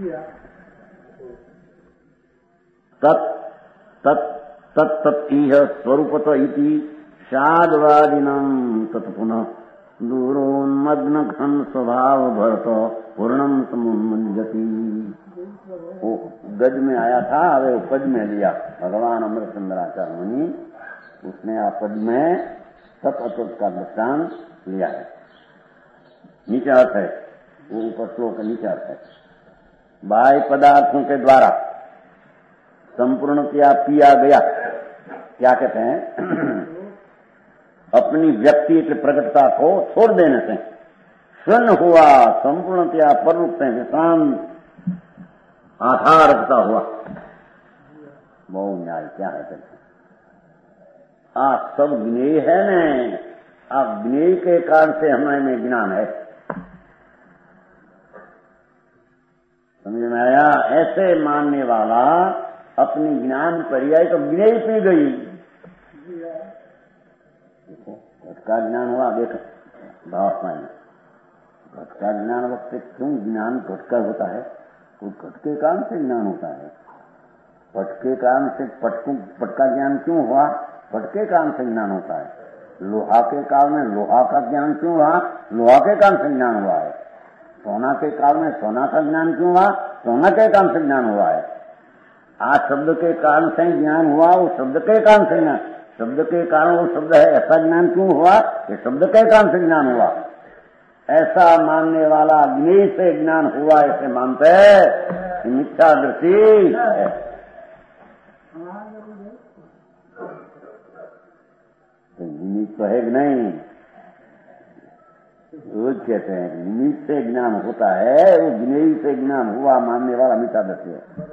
तत् तत् तत् तत्तीह स्वरूपत इति शादवादिनम तत्पुनः दूरोन्मग्न घन स्वभाव भरत पूर्णम समुन्मंजति। वो गज में आया था, वे पद में लिया भगवान अमृतचंद्राचार्य मुनि, उसने आप पद में सत अतुत का दृष्टांत लिया है। नीचे अर्थ है, वो ऊपर श्लोक का नीचे अर्थ है, बाह्य पदार्थों के द्वारा संपूर्ण पिया गया, क्या कहते हैं, अपनी व्यक्ति की प्रकटता को छोड़ देने से स्वर्ण हुआ, संपूर्णतया पर रूप से विश्रांत आधार रखता हुआ। बहु न्याय क्या है? आप सब ज्ञेय है न, आप ज्ञेय के कारण से हमें में ज्ञान है। समझ में आया? ऐसे मानने वाला अपनी ज्ञान पर्याय तो गिने ही पी गई। देखो घट का ज्ञान हुआ, देख भाव में घट का ज्ञान वक्त क्यों ज्ञान घट का होता है? तो घट के कारण से ज्ञान होता है। पट के कारण से पट का ज्ञान क्यों हुआ? पट के कारण से ज्ञान होता है। लोहा के कारण में लोहा का ज्ञान क्यों हुआ? लोहा के कारण से ज्ञान हुआ है। सोना के कारण में सोना का ज्ञान क्यों हुआ? सोना के कारण से ज्ञान हुआ है। आज शब्द के कारण से ज्ञान हुआ, वो शब्द के कारण से ज्ञान, शब्द के कारण वो शब्द है, ऐसा ज्ञान क्यों हुआ? ये शब्द के कारण से ज्ञान हुआ। ऐसा मानने वाला अग्नि से ज्ञान हुआ ऐसे मानते हैं, मिथ्या दृष्टि है। तो निमित्त तो है कि नहीं? रोज कहते हैं निमित्त से ज्ञान होता है, वो ज्ञेय से ज्ञान हुआ मानने वाला मिथ्या दृष्टि है।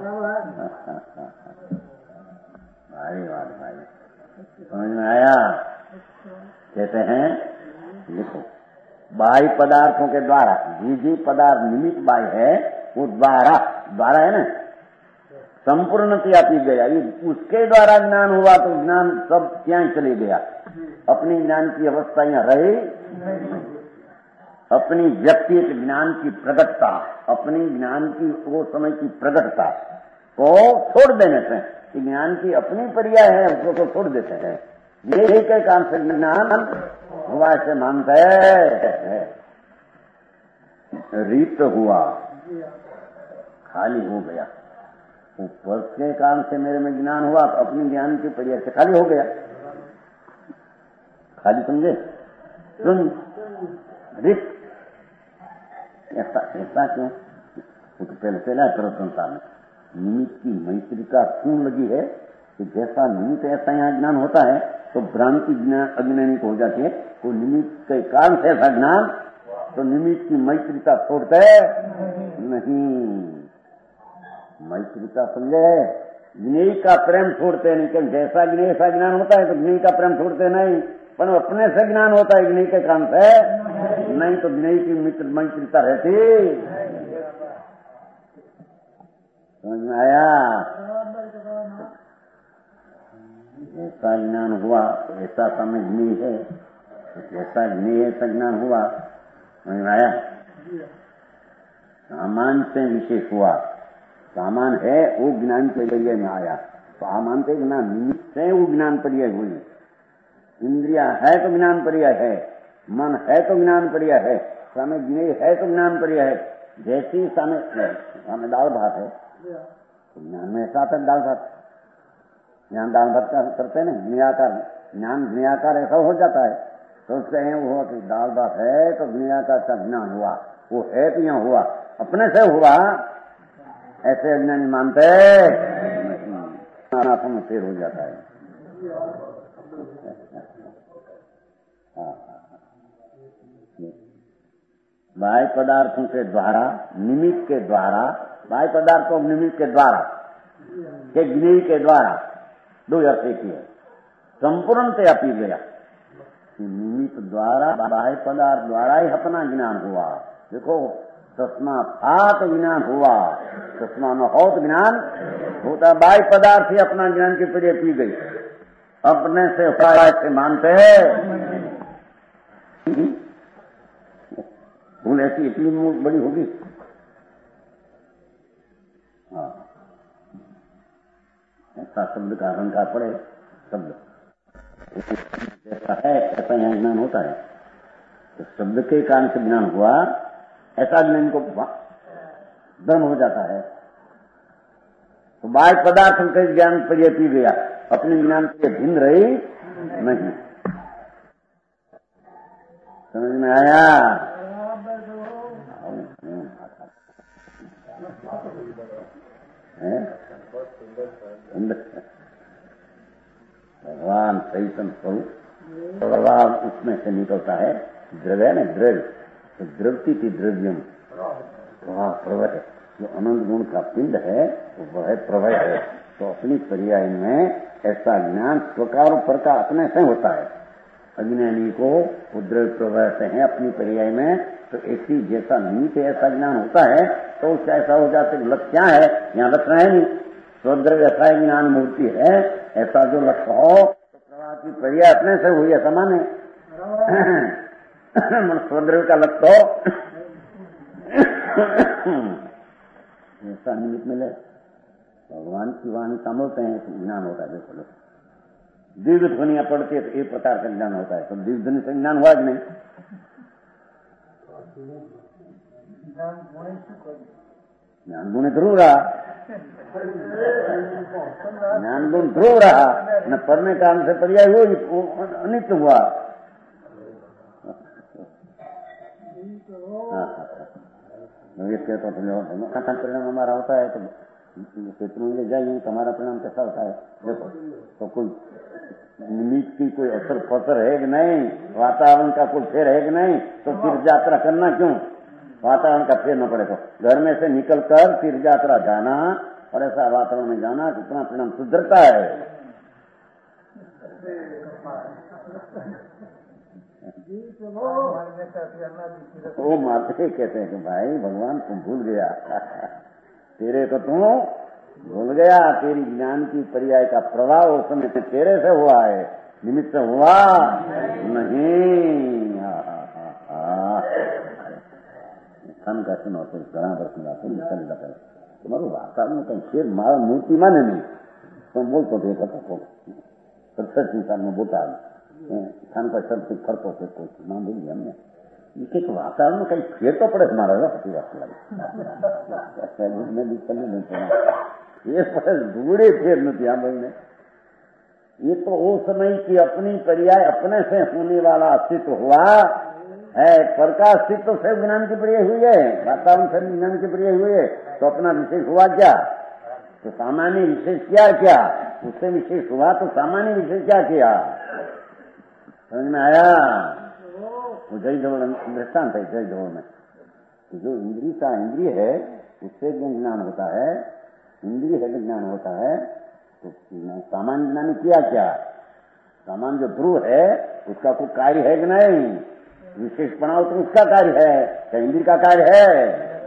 भाई बात भाई, समझ में आया? कहते हैं देखो, बाह्य पदार्थों के द्वारा जी पदार्थ निमित्त बाह्य है, वो द्वारा है ना, संपूर्णतया पी गया। ये उसके द्वारा ज्ञान हुआ तो ज्ञान सब क्या चले गया? अपनी ज्ञान की अवस्था यहाँ रही, अपनी व्यक्तिगत ज्ञान की प्रगटता, अपनी ज्ञान की वो समय की प्रगटता को छोड़ देने से, ज्ञान की अपनी पर्याय है उसको तो छोड़ देते हैं। ये के काम से ज्ञान हुआ ऐसे मानते हैं। रिक्त हुआ, खाली हो गया। ऊपर के कारण से मेरे में ज्ञान हुआ तो अपनी ज्ञान की पर्याय से खाली हो गया। खाली समझे? सुन, रिक्त ऐसा क्यों? वो तो पहले तरह संसार में निमित्त की मैत्रिका क्यों लगी है कि जैसा निमित्त ऐसा यहाँ ज्ञान होता है तो भ्रांति ज्ञान अज्ञानी को हो जाती है। तो निमित्त के कारण से ऐसा ज्ञान, तो निमित्त की मैत्रिका छोड़ते नहीं। मैत्रिका समझे? ज्ञेय का प्रेम छोड़ते नहीं, क्योंकि जैसा ज्ञेय ऐसा ज्ञान होता है तो ज्ञेय का प्रेम छोड़ते नहीं, पर अपने से ज्ञान होता है ज्ञेय के कारण से नहीं, तो ज्ञेय की मैत्रिता रहती। समझ में आया? ऐसा ज्ञान हुआ ऐसा समय ज्ञेय है, ऐसा ज्ञेय ऐसा ज्ञान हुआ। समझ में आया? सामान से विशेष हुआ, सामान है वो ज्ञान पर्याय में आया। सामान से ज्ञान निमित्त से वो ज्ञान पर्याय हुई। इंद्रिया है तो ज्ञान पर्याय है, मन है तो ज्ञान पर्याय है, सामने ज्ञेय है तो ज्ञान पर्याय है। जैसी सामने दाल भात है तो ज्ञान में ऐसा आता है दाल भात, ज्ञान दाल भात का करते ना ज्ञेयाकार, ज्ञान ज्ञेयाकार ऐसा हो जाता है। तो उसके हुआ कि दाल भात है तो ज्ञेयाकार का ज्ञान हुआ, वो है तो यहाँ हुआ, अपने से हुआ। ऐसे अज्ञानी मानते में फेर हो जाता है। बाह्य पदार्थों के द्वारा, निमित्त के द्वारा, बाह्य पदार्थों निमित्त के द्वारा, के ज्ञेय के द्वारा, दो अर्थ एक ही है। संपूर्णतया पी गया। निमित्त द्वारा, बाह्य पदार्थ द्वारा ही अपना ज्ञान हुआ। देखो, तस्मा था तो ज्ञान हुआ, तस्मा न हो तो ज्ञान होता। बाह्य पदार्थ से अपना ज्ञान की पीढ़ी पी गई, अपने से से मानते हैं। भूल ऐसी इतनी बड़ी होगी। हाँ, ऐसा शब्द का अहंकार पड़े, शब्द जैसा है ऐसा यहाँ ज्ञान होता है। तो शब्द के कारण से ज्ञान हुआ, ऐसा ज्ञान को दम हो जाता है। तो बाह्य पदार्थ के ज्ञान पर यह पी गया, अपने ज्ञान से भिन्न रही नहीं। समझ में आया? भगवान चैतन्य स्वरूप, भगवान उसमें से निकलता है। द्रव्य है ना, द्रव्य, तो द्रवती की द्रव्यम प्रवह, जो अनंत गुण का पिंड है वह प्रवह है। तो अपनी पर्याय में ऐसा ज्ञान प्रकार प्रकार अपने से होता है। अज्ञानी को द्रव्य प्रवह से है अपनी पर्याय में, तो ऐसी जैसा निमित्त ऐसा ज्ञान होता है, तो उसका ऐसा हो जाता है लक्ष्य क्या है, यहाँ लक्ष्य है नहीं, स्वद्रव्य ऐसा ज्ञान मूर्ति है, ऐसा जो लक्ष्य हो तो प्रवाह की क्रिया अपने से हुई है, समान है। स्वद्रव्य का लक्ष्य हो ऐसा निमित्त मिले, भगवान की वाणी समझते हैं तो ज्ञान होता है। देखो दिव्य ध्वनिया पड़ती है तो एक प्रकार का ज्ञान होता है, तो दिव्य ध्वनि से ज्ञान हुआ कि नहीं? ज्ञान गुण ध्रुव रहा, ज्ञान गुण ध्रुव रहा, न पढ़ने कारण से पर्याय वो अनित्य हुआ। ये कहता तो परिणाम हमारा होता है, तो क्षेत्र में जाइए तो हमारा परिणाम कैसा होता है? देखो तो कोई निमित्त की कोई असर फसर है कि नहीं, वातावरण का कोई फेर है कि नहीं, तो तीर्थ यात्रा करना क्यों? वातावरण का फेर न पड़े तो घर में से निकलकर तीर्थ यात्रा जाना और ऐसा वातावरण में जाना कितना परिणाम सुधरता है। वो माते कहते हैं कि भाई भगवान तुम भूल गया, तेरे को तुम भूल गया, तेरी ज्ञान की पर्याय का प्रभाव उस समय तेरे से हुआ है, निमित्त हुआ नहीं। खान का सुनो तो घना बरसना तो निकल जाता है तुम्हारो वातावरण कहीं शेर मारा मूर्ति माने नहीं, तुम बोलते थे कथा सत्सठ इंसान में बोटा खान का शब्द फर्क होते कोई मां बोली हमने इसे तो वातावरण में कहीं फेर तो पड़े मारा ये बूढ़े फेर नहीं आम ने, ये तो वो समय की अपनी पर्याय अपने से होने वाला अस्तित्व हुआ है। पर का अस्तित्व से ज्ञान की पर्याय हुई है, वातावरण से ज्ञान की पर्याय हुई है, तो अपना विशेष हुआ क्या? तो सामान्य विशेष क्या उससे विशेष हुआ, तो सामान्य विशेष क्या किया? समझ में आया? वो जय ढोल दृष्टांत है, जय ढोल में तो जो इंद्रिय का इंद्रिय है उससे जो ज्ञान होता है, इंद्रिय है जो ज्ञान होता है, तो सामान्य ज्ञान किया क्या? सामान्य जो ध्रुव है उसका कोई कार्य है कि नहीं? विशेष बनाओ तो उसका कार्य है, क्या इंद्रिय का कार्य है?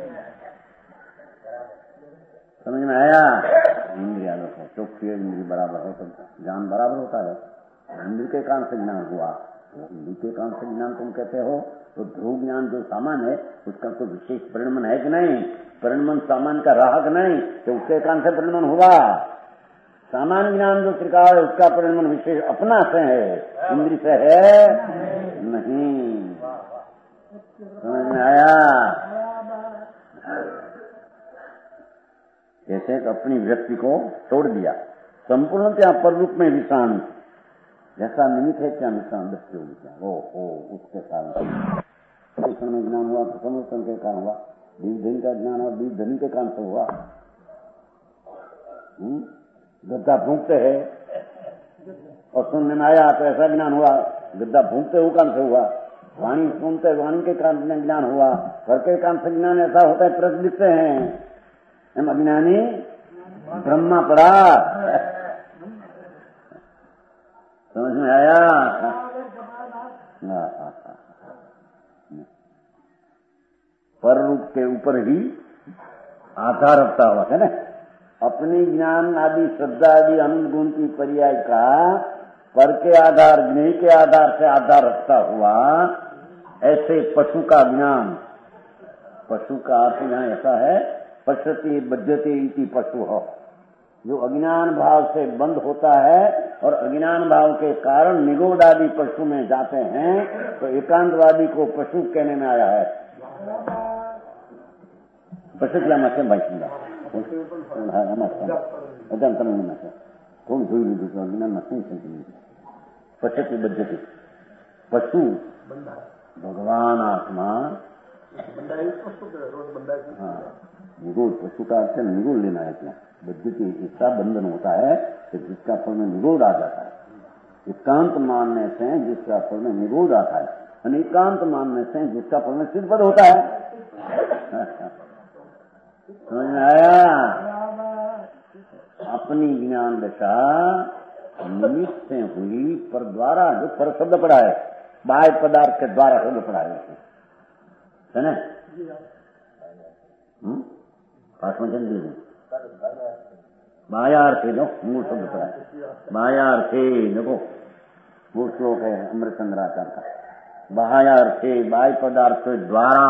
समझ में आया? इंद्रिया चौकसी इंद्रिय बराबर हो तो ज्ञान बराबर होता है। इंद्रिय के कारण से ज्ञान हुआ, इंद्रिय के कारण से ज्ञान तुम कहते हो, तो ध्रुव ज्ञान जो सामान्य है उसका कोई विशेष परिणमन है कि नहीं? परिणमन सामान्य का राहक नहीं, तो उसके कारण से परिणमन हुआ। सामान्य ज्ञान जो त्रिकाल है उसका परिणमन विशेष अपना से है, इंद्रिय से है नहीं। समझ में आया? जैसे अपनी व्यक्ति को छोड़ दिया, संपूर्णतया पर रूप में विषाण जैसा निमित्त है क्या निशान दृष्टि होगी क्या? ओ उसके कारण में ज्ञान हुआ तो समर्थन के कारण हुआ, बीज धन का ज्ञान हुआ बीज धनी के कारण से हुआ। गद्दा भूखते है और सुनने में आया तो ऐसा ज्ञान हुआ, गद्दा भूखते हुए कारण से हुआ। वाणी सुनते वाणी के कारण ज्ञान हुआ, घर के कारण से ज्ञान ऐसा होता है, प्रश्न लिखते हैं हम अज्ञानी ब्रह्मा पड़ा। समझ में आया? पर रूप के ऊपर ही आधार रखता हुआ है ना, अपनी ज्ञान आदि श्रद्धा आदि अनंत गुण की पर्याय का पर के आधार ज्ञेय के आधार से आधार रखता हुआ, ऐसे पशु का ज्ञान, पशु का अर्थ यहाँ ऐसा है पश्यति बध्यते इति पशु हो, जो अज्ञान भाव से बंद होता है और अज्ञान भाव के कारण निगूढ़ आदि पशु में जाते हैं, तो एकांतवादी को पशु कहने में आया है। पशु क्या मत भाई सुंदा पश्यति बध्यति पशु भगवान आत्मा निगूढ़, पशु का अर्थ निगूढ़ लेना है क्या? बद्धति इसका बंधन होता है कि जिसका फल में निगूढ़ आ जाता है, एकांत मानने से जिसका फल में निगूढ़ आता है, अनेकांत मानने से जिसका फल में सिद्धपद होता है। समझ में आया? अपनी ज्ञान दशा निमित्त से हुई पर द्वारा, जो पर शब्द पड़ा है बाह्य पदार्थ के द्वारा शब्द पड़ा है ना, भाषण दी बायार्थे दो मूल शब्द पर बायार्थे देखो वो श्लोक है अमृतचंद्राचार्य का। बाह्यार्थे बाह्य पदार्थ द्वारा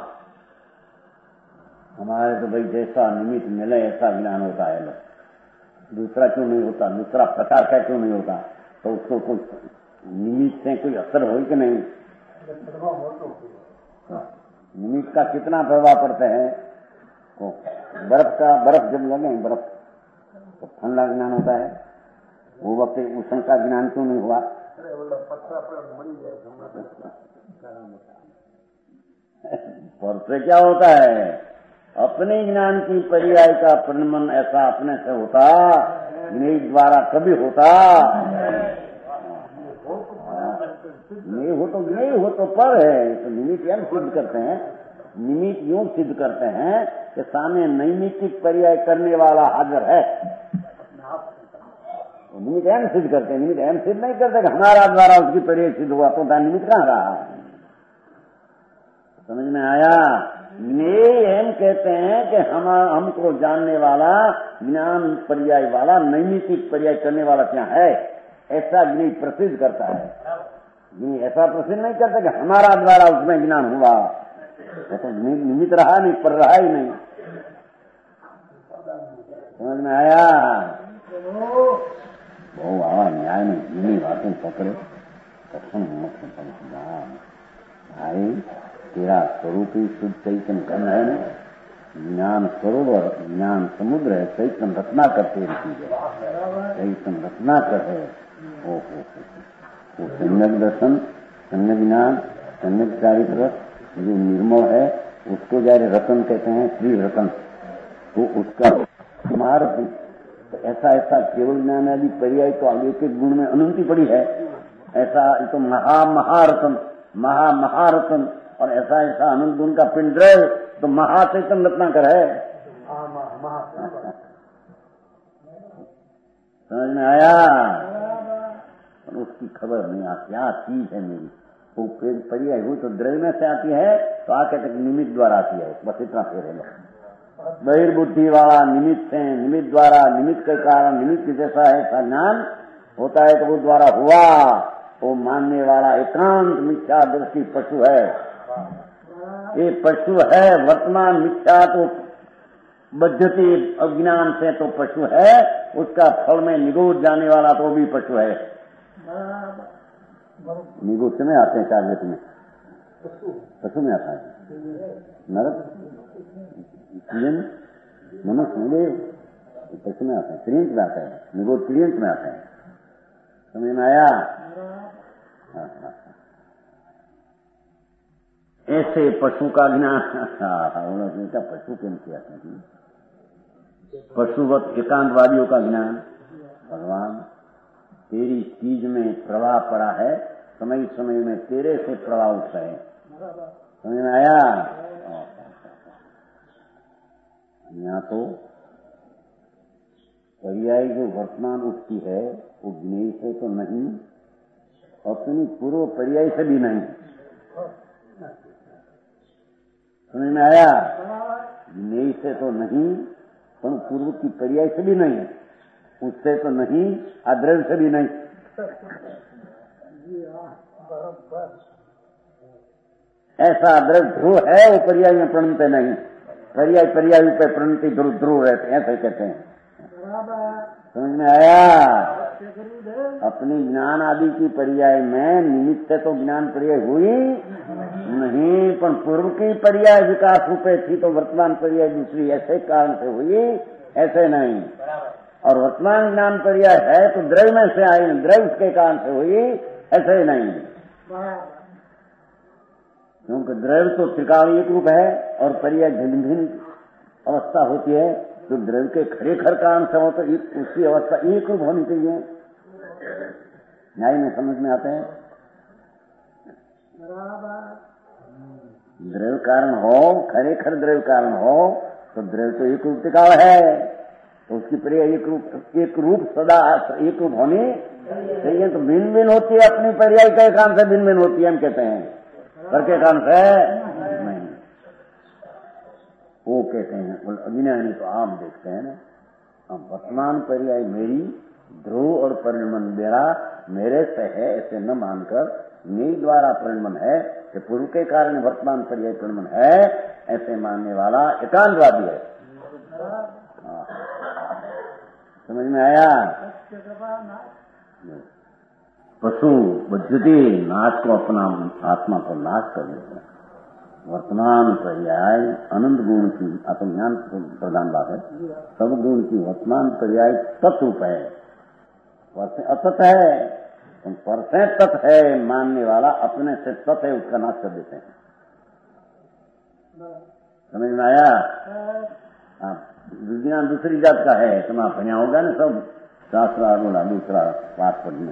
हमारे तो भाई जैसा निमित्त मिले ऐसा ज्ञान होता है। दूसरा क्यों नहीं होता, दूसरा प्रकार का क्यों नहीं होता, तो उसको कोई निमित्त से कोई असर हो कि नहीं। निमित्त का कितना प्रभाव पड़ता है। तो बर्फ जब लगे बर्फ तो ठंडा ज्ञान होता है, वो वक्त उष्ण का ज्ञान क्यों नहीं हुआ। पर से क्या होता है, अपने ज्ञान की पर्याय का परिणमन ऐसा अपने से होता, निमित्त द्वारा कभी होता नहीं हो तो पर है। तो निमित्त यह सिद्ध करते हैं, निमित्त यूं सिद्ध करते हैं कि सामने नैमित्तिक पर्याय करने वाला हाजिर है। निमित्त एम सिद्ध करते हैं, निमित्त एम सिद्ध नहीं करते कि हमारा द्वारा उसकी पर्याय सिद्ध हुआ, तो निमित्त कहाँ रहा। समझ में आया। एम कहते हैं कि हमको जानने वाला ज्ञान पर्याय वाला नैमित्तिक पर्याय करने वाला क्या है, ऐसा ज्ञान प्रसिद्ध करता है। ऐसा प्रसिद्ध नहीं करता कि हमारा द्वारा उसमें ज्ञान हुआ, तो निमित्त रहा नहीं, पर रहा ही नहीं। समझ में आया। वो आवा न्याय में इन्हीं बातें पकड़े कसम भाई, तेरा स्वरूप ही शुद्ध चैतन्य घन है ना, ज्ञान सरोवर ज्ञान समुद्र है, चैतन्य रत्ना करते रहती है, चैतन्य रत्ना कर है। वो सम्यक दर्शन, सम्यक ज्ञान, सम्यक चारित्र जो निर्मल है उसको जारे रतन कहते हैं, श्री रतन। तो उसका महारतन, तो ऐसा केवल ज्ञान आदि पर्याय तो आगे के गुण में अनंति पड़ी है। ऐसा तो महारतन महारतन और ऐसा अनंत गुण का पिंड है, तो महाचैतन्य रत्नाकर है। समझ में आया। उसकी खबर नहीं आती, क्या चीज है मेरी, वो पर्याय हुई तो द्रव्य से आती है, तो आके तक निमित्त द्वारा आती है। बस इतना फेर है। बहिर्बुद्धि वाला निमित्त से, निमित्त द्वारा, निमित्त के कारण निमित्त जैसा है ऐसा ज्ञान होता है, तो वो द्वारा हुआ। वो मानने वाला एकांत मिथ्या दृष्टि पशु है। ये पशु है वर्तमान मिथ्या, तो बद्धति अज्ञान से तो पशु है, उसका फल में निगोद जाने वाला तो भी पशु है। निगोद में आते हैं कार्य में, पशु में आता है नरक मनुष्य पशु में आते हैं, त्रियंत में आता है, निगोद त्रियंत में आते हैं। समझ में आया। ऐसे पशु का ज्ञान उन्होंने क्या पशु के किया, पशुवत एकांतवादियों का ज्ञान। भगवान तेरी चीज में प्रवाह पड़ा है, समय समय में तेरे से प्रवाह उठता है। समझ में आया। यहाँ तो पर्याय जो वर्तमान उठती है वो ज्ञेय से तो नहीं, अपनी पूर्व पर्याय से भी नहीं। समझ में आया। ज्ञेय से तो नहीं, पर पूर्व की पर्याय से भी नहीं, उससे तो नहीं, अद्रव्य से भी नहीं। ऐसा अद्रव्य ध्रुव है, वो पर्याय में प्रणत नहीं। पर्याय पे प्रणति ध्रुव रहते हैं, ऐसे कहते हैं। समझ में आया। अपनी ज्ञान आदि की पर्याय में निमित्त से तो ज्ञान पर्याय हुई नहीं, पर पूर्व की पर्याय विकास रूपे थी, तो वर्तमान पर्याय दूसरी ऐसे कारण से हुई, ऐसे नहीं। और वर्तमान ज्ञान पर्याय है तो द्रव्य में से आई, द्रव्य के कारण से हुई, ऐसे नहीं। क्योंकि द्रव्य तो त्रिकाल एक रूप है और पर्याय भिन्न भिन्न अवस्था होती है। तो द्रव्य के खरेखर कारण से हो तो उसकी अवस्था एक रूप होनी चाहिए। न्याय में समझ में आते हैं। द्रव्य कारण हो, खरेखर द्रव्य कारण हो, तो द्रव्य तो एक रूप त्रिकाल है, तो उसकी पर्याय एक रूप सदा एक रूप होनी चाहिए। तो भिन्न भिन्न होती है, अपनी पर्याय के कारण से भिन्न भिन्न होती है, हम कहते हैं, पर के कारण से नहीं। वो कहते हैं, बोले अज्ञानी तो आप देखते हैं ना, अब वर्तमान पर्याय मेरी ध्रुव और परिणमन मेरा मेरे से है ऐसे न मानकर मेरे द्वारा परिणमन है कि पूर्व के कारण वर्तमान पर्याय परिणमन है ऐसे मानने वाला एकांतवादी है। समझ में आया? पशु बुद्धि नाश को अपना आत्मा को नाश कर देते हैं। वर्तमान पर्याय अनंत गुण की आत्मज्ञान प्रधान बात है। सब गुण की वर्तमान पर्याय तत्व है, असत है, पर से तत् है मानने वाला अपने से तत् है उसका नाश कर देते हैं। समझ में आया? विज्ञान दूसरी जात का है, समाप्त यहाँ होगा ना सब शास्त्र बोला दूसरा पाठ पढ़ने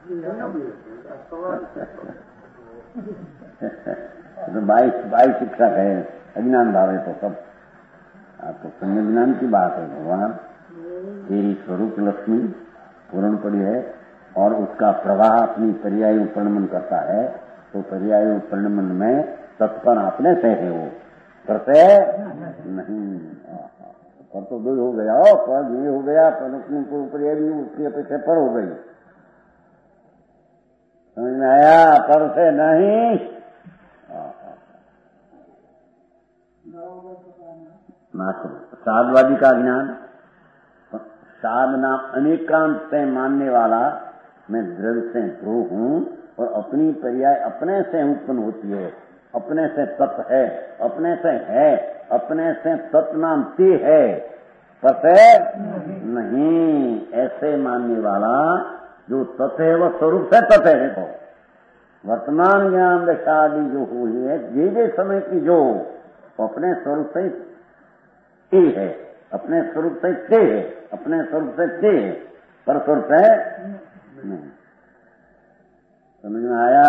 तो 22 शिक्षक है, अज्ञान भाव है तो सब आपको सम्य ज्ञान की बात है। भगवान तेरी स्वरूप लक्ष्मी पूर्ण पड़ी है और उसका प्रवाह अपनी पर्यायु परिणमन करता है, तो पर्यायु परिणमन में तत्पर अपने से है, वो करते नहीं। पर तो दो हो गया, पर ये हो गया, पर पर्यायु उसकी अपेक्षा पर हो गई। समझ में आया? पर से नहीं। साधवादी का ज्ञान, साधना अनेकांत से मानने वाला मैं दृढ़ से ध्रुव हूँ और अपनी पर्याय अपने से उत्पन्न होती है, अपने से तत्व है, अपने से है, अपने से तत्व नाम ती है, पते नहीं ऐसे मानने वाला जो तत्व है वह स्वरूप से तत्व है। देखो वर्तमान ज्ञान दशादी जो हुई है, जे समय की जो अपने स्वरूप से है, अपने स्वरूप से ते है, अपने स्वरूप से ते है, पर स्वरूप है नहीं। समझ में आया?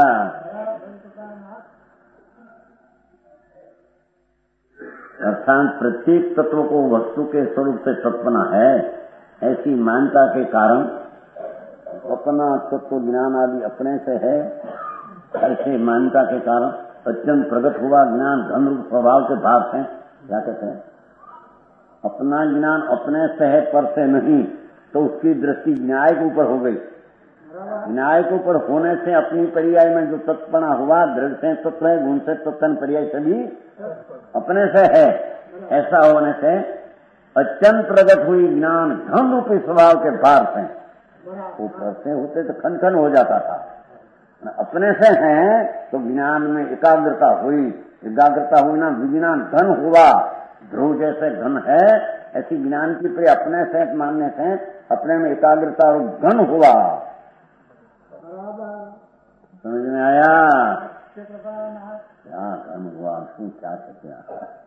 अर्थात प्रत्येक तत्व को वस्तु के स्वरूप से तत्पना है, ऐसी मान्यता के कारण अपना तत्व ज्ञान आदि अपने से है, ऐसे मान्यता के कारण अत्यंत प्रकट हुआ ज्ञान घन रूप स्वभाव के भाव से, क्या कहते हैं, अपना ज्ञान अपने से है पर से नहीं, तो उसकी दृष्टि न्याय के ऊपर हो गई। न्याय के ऊपर होने से अपनी पर्याय में जो तत्पना हुआ, दृढ़ से तत्व है, गुण से तत्व पर्याय सभी अपने से है, ऐसा होने से अत्यंत प्रकट हुई ज्ञान घन रूपी स्वभाव के भार से, ऊपर से होते तो खन खन हो जाता था। अपने से हैं तो ज्ञान में एकाग्रता हुई, एकाग्रता हुई ना विज्ञान घन हुआ, ध्रुव जैसे घन है ऐसी ज्ञान की प्रिय अपने से मानने से अपने में एकाग्रता और घन हुआ। समझ में आया? क्या घन हुआ, तू क्या सत्या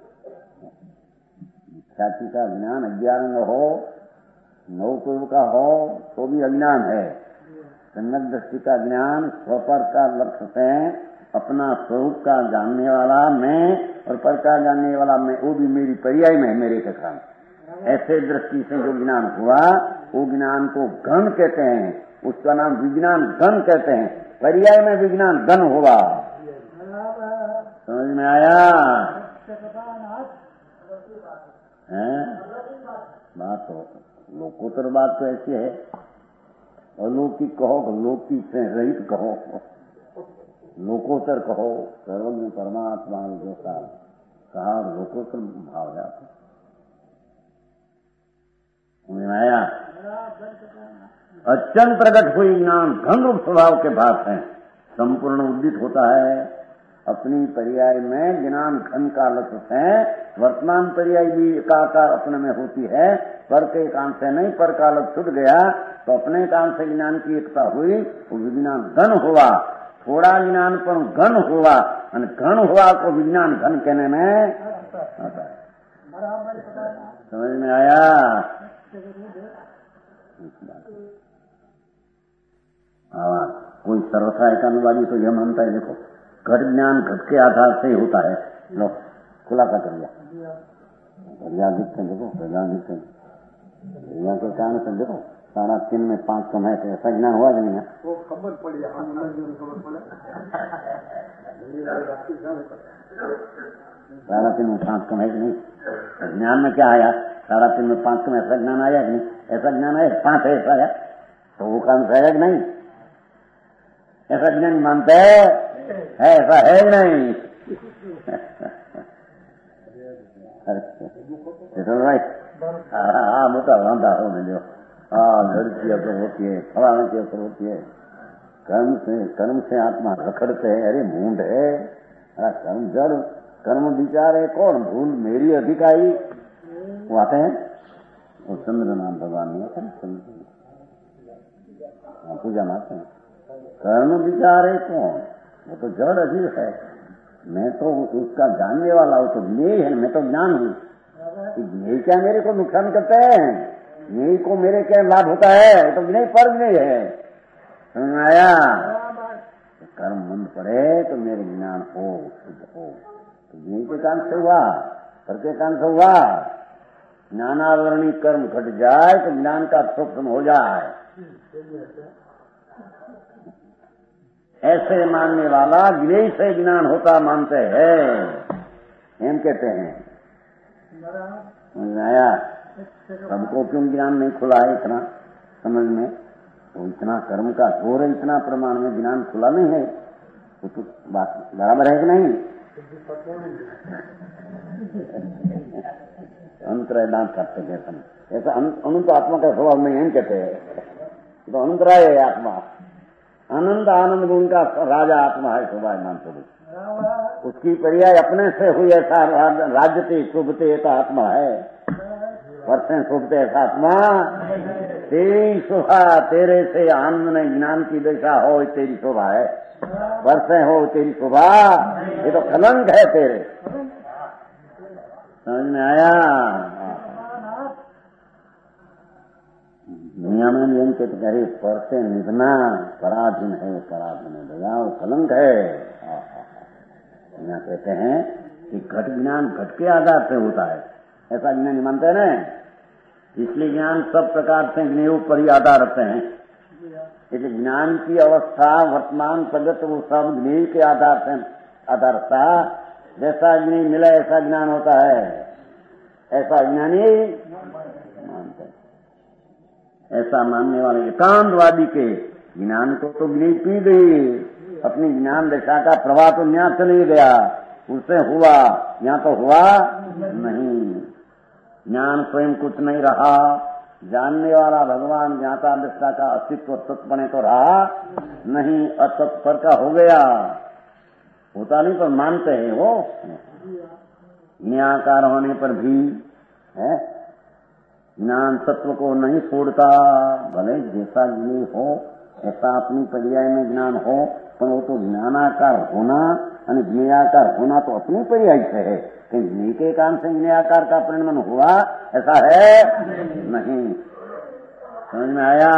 ख्याति का ज्ञान 11 हो, 9 पूर्व का हो तो भी अज्ञान है। सम्यक दृष्टि का ज्ञान स्वपर का लक्ष्य से अपना स्वरूप का जानने वाला मैं और पर का जानने वाला मैं, वो भी मेरी पर्याय में है, मेरे के कारण। ऐसे दृष्टि से जो ज्ञान हुआ वो ज्ञान को घन कहते हैं, उसका नाम विज्ञान घन कहते हैं। पर्याय में विज्ञान घन हुआ। समझ में आया? बात हो लोकोत्तर बात तो ऐसी है, अलौकिक कहो तो लौकिक से रहित कहो, लोकोत्तर कहो सर्वज्ञ परमात्मा जैसा कहा, लोकोत्तर भाव है। समझ में आया? अत्यंत प्रकट हुई ज्ञान घन रूप स्वभाव के भाव है, संपूर्ण उद्दित होता है। अपनी पर्याय में ज्ञान घन का लक्ष्य है, वर्तमान पर्याय भी एकाकार अपने में होती है, पर के कान से नहीं, पर का लक्ष्य छूट गया तो अपने कान से ज्ञान की एकता हुई, वो विज्ञान घन हुआ। थोड़ा ज्ञान पर घन हुआ, घन हुआ को विज्ञान घन कहने में आता है। समझ में आया? कोई सर्वथा एकांतवादी तो यह मानता है, देखो घट ज्ञान घट के आधार से ही होता है। लो खुलासा कर दिया, देखो प्रज्ञा दिखते हैं, के कारण से देखो 3.5 में 5 कम है, तो ऐसा ज्ञान हुआ कि नहीं? वो खबर पड़ी, हम खबर पड़े 3.5 में 5 कम है कि नहीं? ज्ञान में क्या आया? 3.5 में 5 कम, ऐसा ज्ञान आया कि नहीं? ऐसा ज्ञान आया 5 है ऐसा आया, तो वो काम है कि नहीं? ऐसा ज्ञान मानते है, ऐसा है कि नहीं? हाँ मोटा वादा हो मिलो, हाँ लड़की अगर होती है, फलाने की अगर होती है, कर्म से आत्मा रखड़ते है, अरे मूंड है, कर्म जड़, कर्म विचार है, कौन भूल मेरी अधिकारी, वो आते हैं, वो चंद्र नाम भगवान नहीं आते हैं, चंद्र पूजा मारते हैं। कर्म विचार है कौन, वो तो जड़ अजीब है, मैं तो उसका जानने वाला हूं, तो ज्ञेय है, मैं तो ज्ञान हूं, ज्ञेय क्या मेरे को नुकसान करते हैं, ज्ञेय को मेरे क्या लाभ होता है, तो ज्ञेय पर ज्ञेय है, समझ आया? कर्म मन पड़े तो मेरे ज्ञान हो, शुद्ध हो, तो ज्ञेय के कान से हुआ, पर के कान से हुआ, ज्ञानावरणी कर्म घट जाए तो ज्ञान का सूक्ष्म हो जाए, ऐसे मानने वाला ज्ञेय से ज्ञान होता मानते हैं, हम कहते हैं। आया? सबको क्यों ज्ञान नहीं खुला है इतना समझ में? तो इतना कर्म का जोर है, इतना प्रमाण में ज्ञान खुला नहीं है, तो बात बराबर है कि नहीं? अंतराय दांत करते हैं, ऐसा अनंत आत्मा का स्वभाव नहीं है कहते हैं, तो अंतराय है आत्मा, आनंद आनंद गुण का राजा आत्मा है स्वभाव मानते, उसकी पर्याय अपने से हुई ऐसा राज्यते शुभते ऐसा आत्मा है, वर्षें शुभते ऐसा आत्मा, तेरी शोभा तेरे से आनंद ने ज्ञान की दिशा हो, तेरी शोभा है, वर्षें हो तेरी शोभा, ये तो कलंक है तेरे, समझ में आया? दुनिया में नियम के करे पर से निधना पराधीन है, पराधीन है भैया, वो कलंक है। यहाँ कहते हैं कि घट ज्ञान घट के आधार से होता है, ऐसा ज्ञान नहीं मानते ना, इसलिए ज्ञान सब प्रकार से ज्ञेय पर ही आधार रखते हैं, इसलिए ज्ञान की अवस्था वर्तमान प्रगत वो सब ज्ञेय के आधार से आधार रखता, जैसा ज्ञेय मिला ऐसा ज्ञान होता है, ऐसा ज्ञानी मानते हैं। ऐसा मानने वाले एकांतवादी के ज्ञान को तो ज्ञेय पी गई, अपनी ज्ञान दशा का प्रवाह तो यहाँ से नहीं गया, उससे हुआ, यहाँ तो हुआ नहीं, ज्ञान स्वयं कुछ नहीं रहा, जानने वाला भगवान ज्ञाता दशा का अस्तित्व तत्पने तो रहा नहीं, अतत्पर का हो गया, होता नहीं पर मानते हैं वो, निराकार होने पर भी है ज्ञान तत्व को नहीं छोड़ता, भले जैसा ज्ञेय हो ऐसा अपनी पर्याय में ज्ञान हो, पर वो तो ज्ञानाकार होना यानी ज्ञेयाकार होना तो अपनी पर्याय से है, कि ज्ञेय के कारण से ज्ञेयाकार का परिणाम हुआ ऐसा है नहीं, समझ में आया?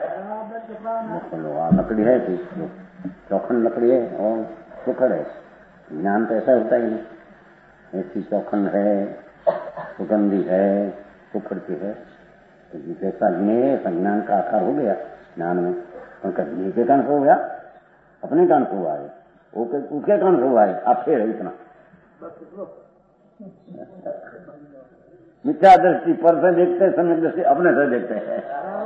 लकड़ी है, चौखंड लकड़ी है और सुखड़ है, ज्ञान तो ऐसा होता ही नहीं, ऐसी चौखंड है, सुगंधी है, सुखड़ती है, तो जैसा ज्ञेय ज्ञान का आकार हो गया ज्ञान में, उनका ज्ञेय के कारण से हो गया, अपने कारण से हुआ है, उसके कारण से हुआ है, आप फिर इतना मिथ्या दृष्टि पर से देखते, समय दृष्टि अपने से देखते हैं,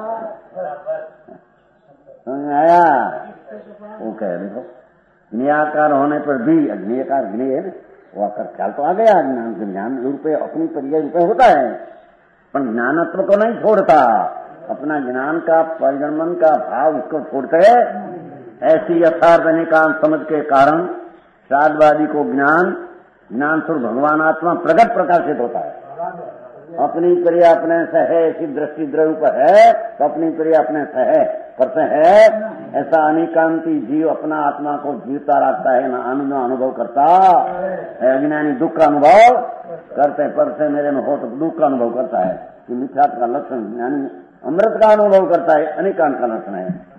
समझ में आया? वो कह देखो ज्ञेयाकार होने पर भी अज्ञेयकार ज्ञेय है, वो आकर ख्याल तो आ गया, ज्ञान रूप अपनी पर्याय रूप होता है, पर ज्ञानत्व को नहीं छोड़ता, अपना ज्ञान का परिगमन का भाव उसको छोड़ते, ऐसी यथार्थ निकांत समझ के कारण शादवादी को ज्ञान स्वरूप भगवान आत्मा प्रगट प्रकाशित होता है, अपनी क्रिया अपने से है, ऐसी दृष्टि द्रव्य पर है तो अपनी क्रिया अपने से है, पर से है, ऐसा अनिकांती जीव अपना आत्मा को जीवता रखता है, ना आनंद अनुभव करता है, अज्ञानी दुख का अनुभव करते, पर से मेरे में हो तो दुख का अनुभव करता है, कि मिथ्यात्व का लक्षण ज्ञानी अमृत का अनुभव करता है, अनिकांत का लक्षण है।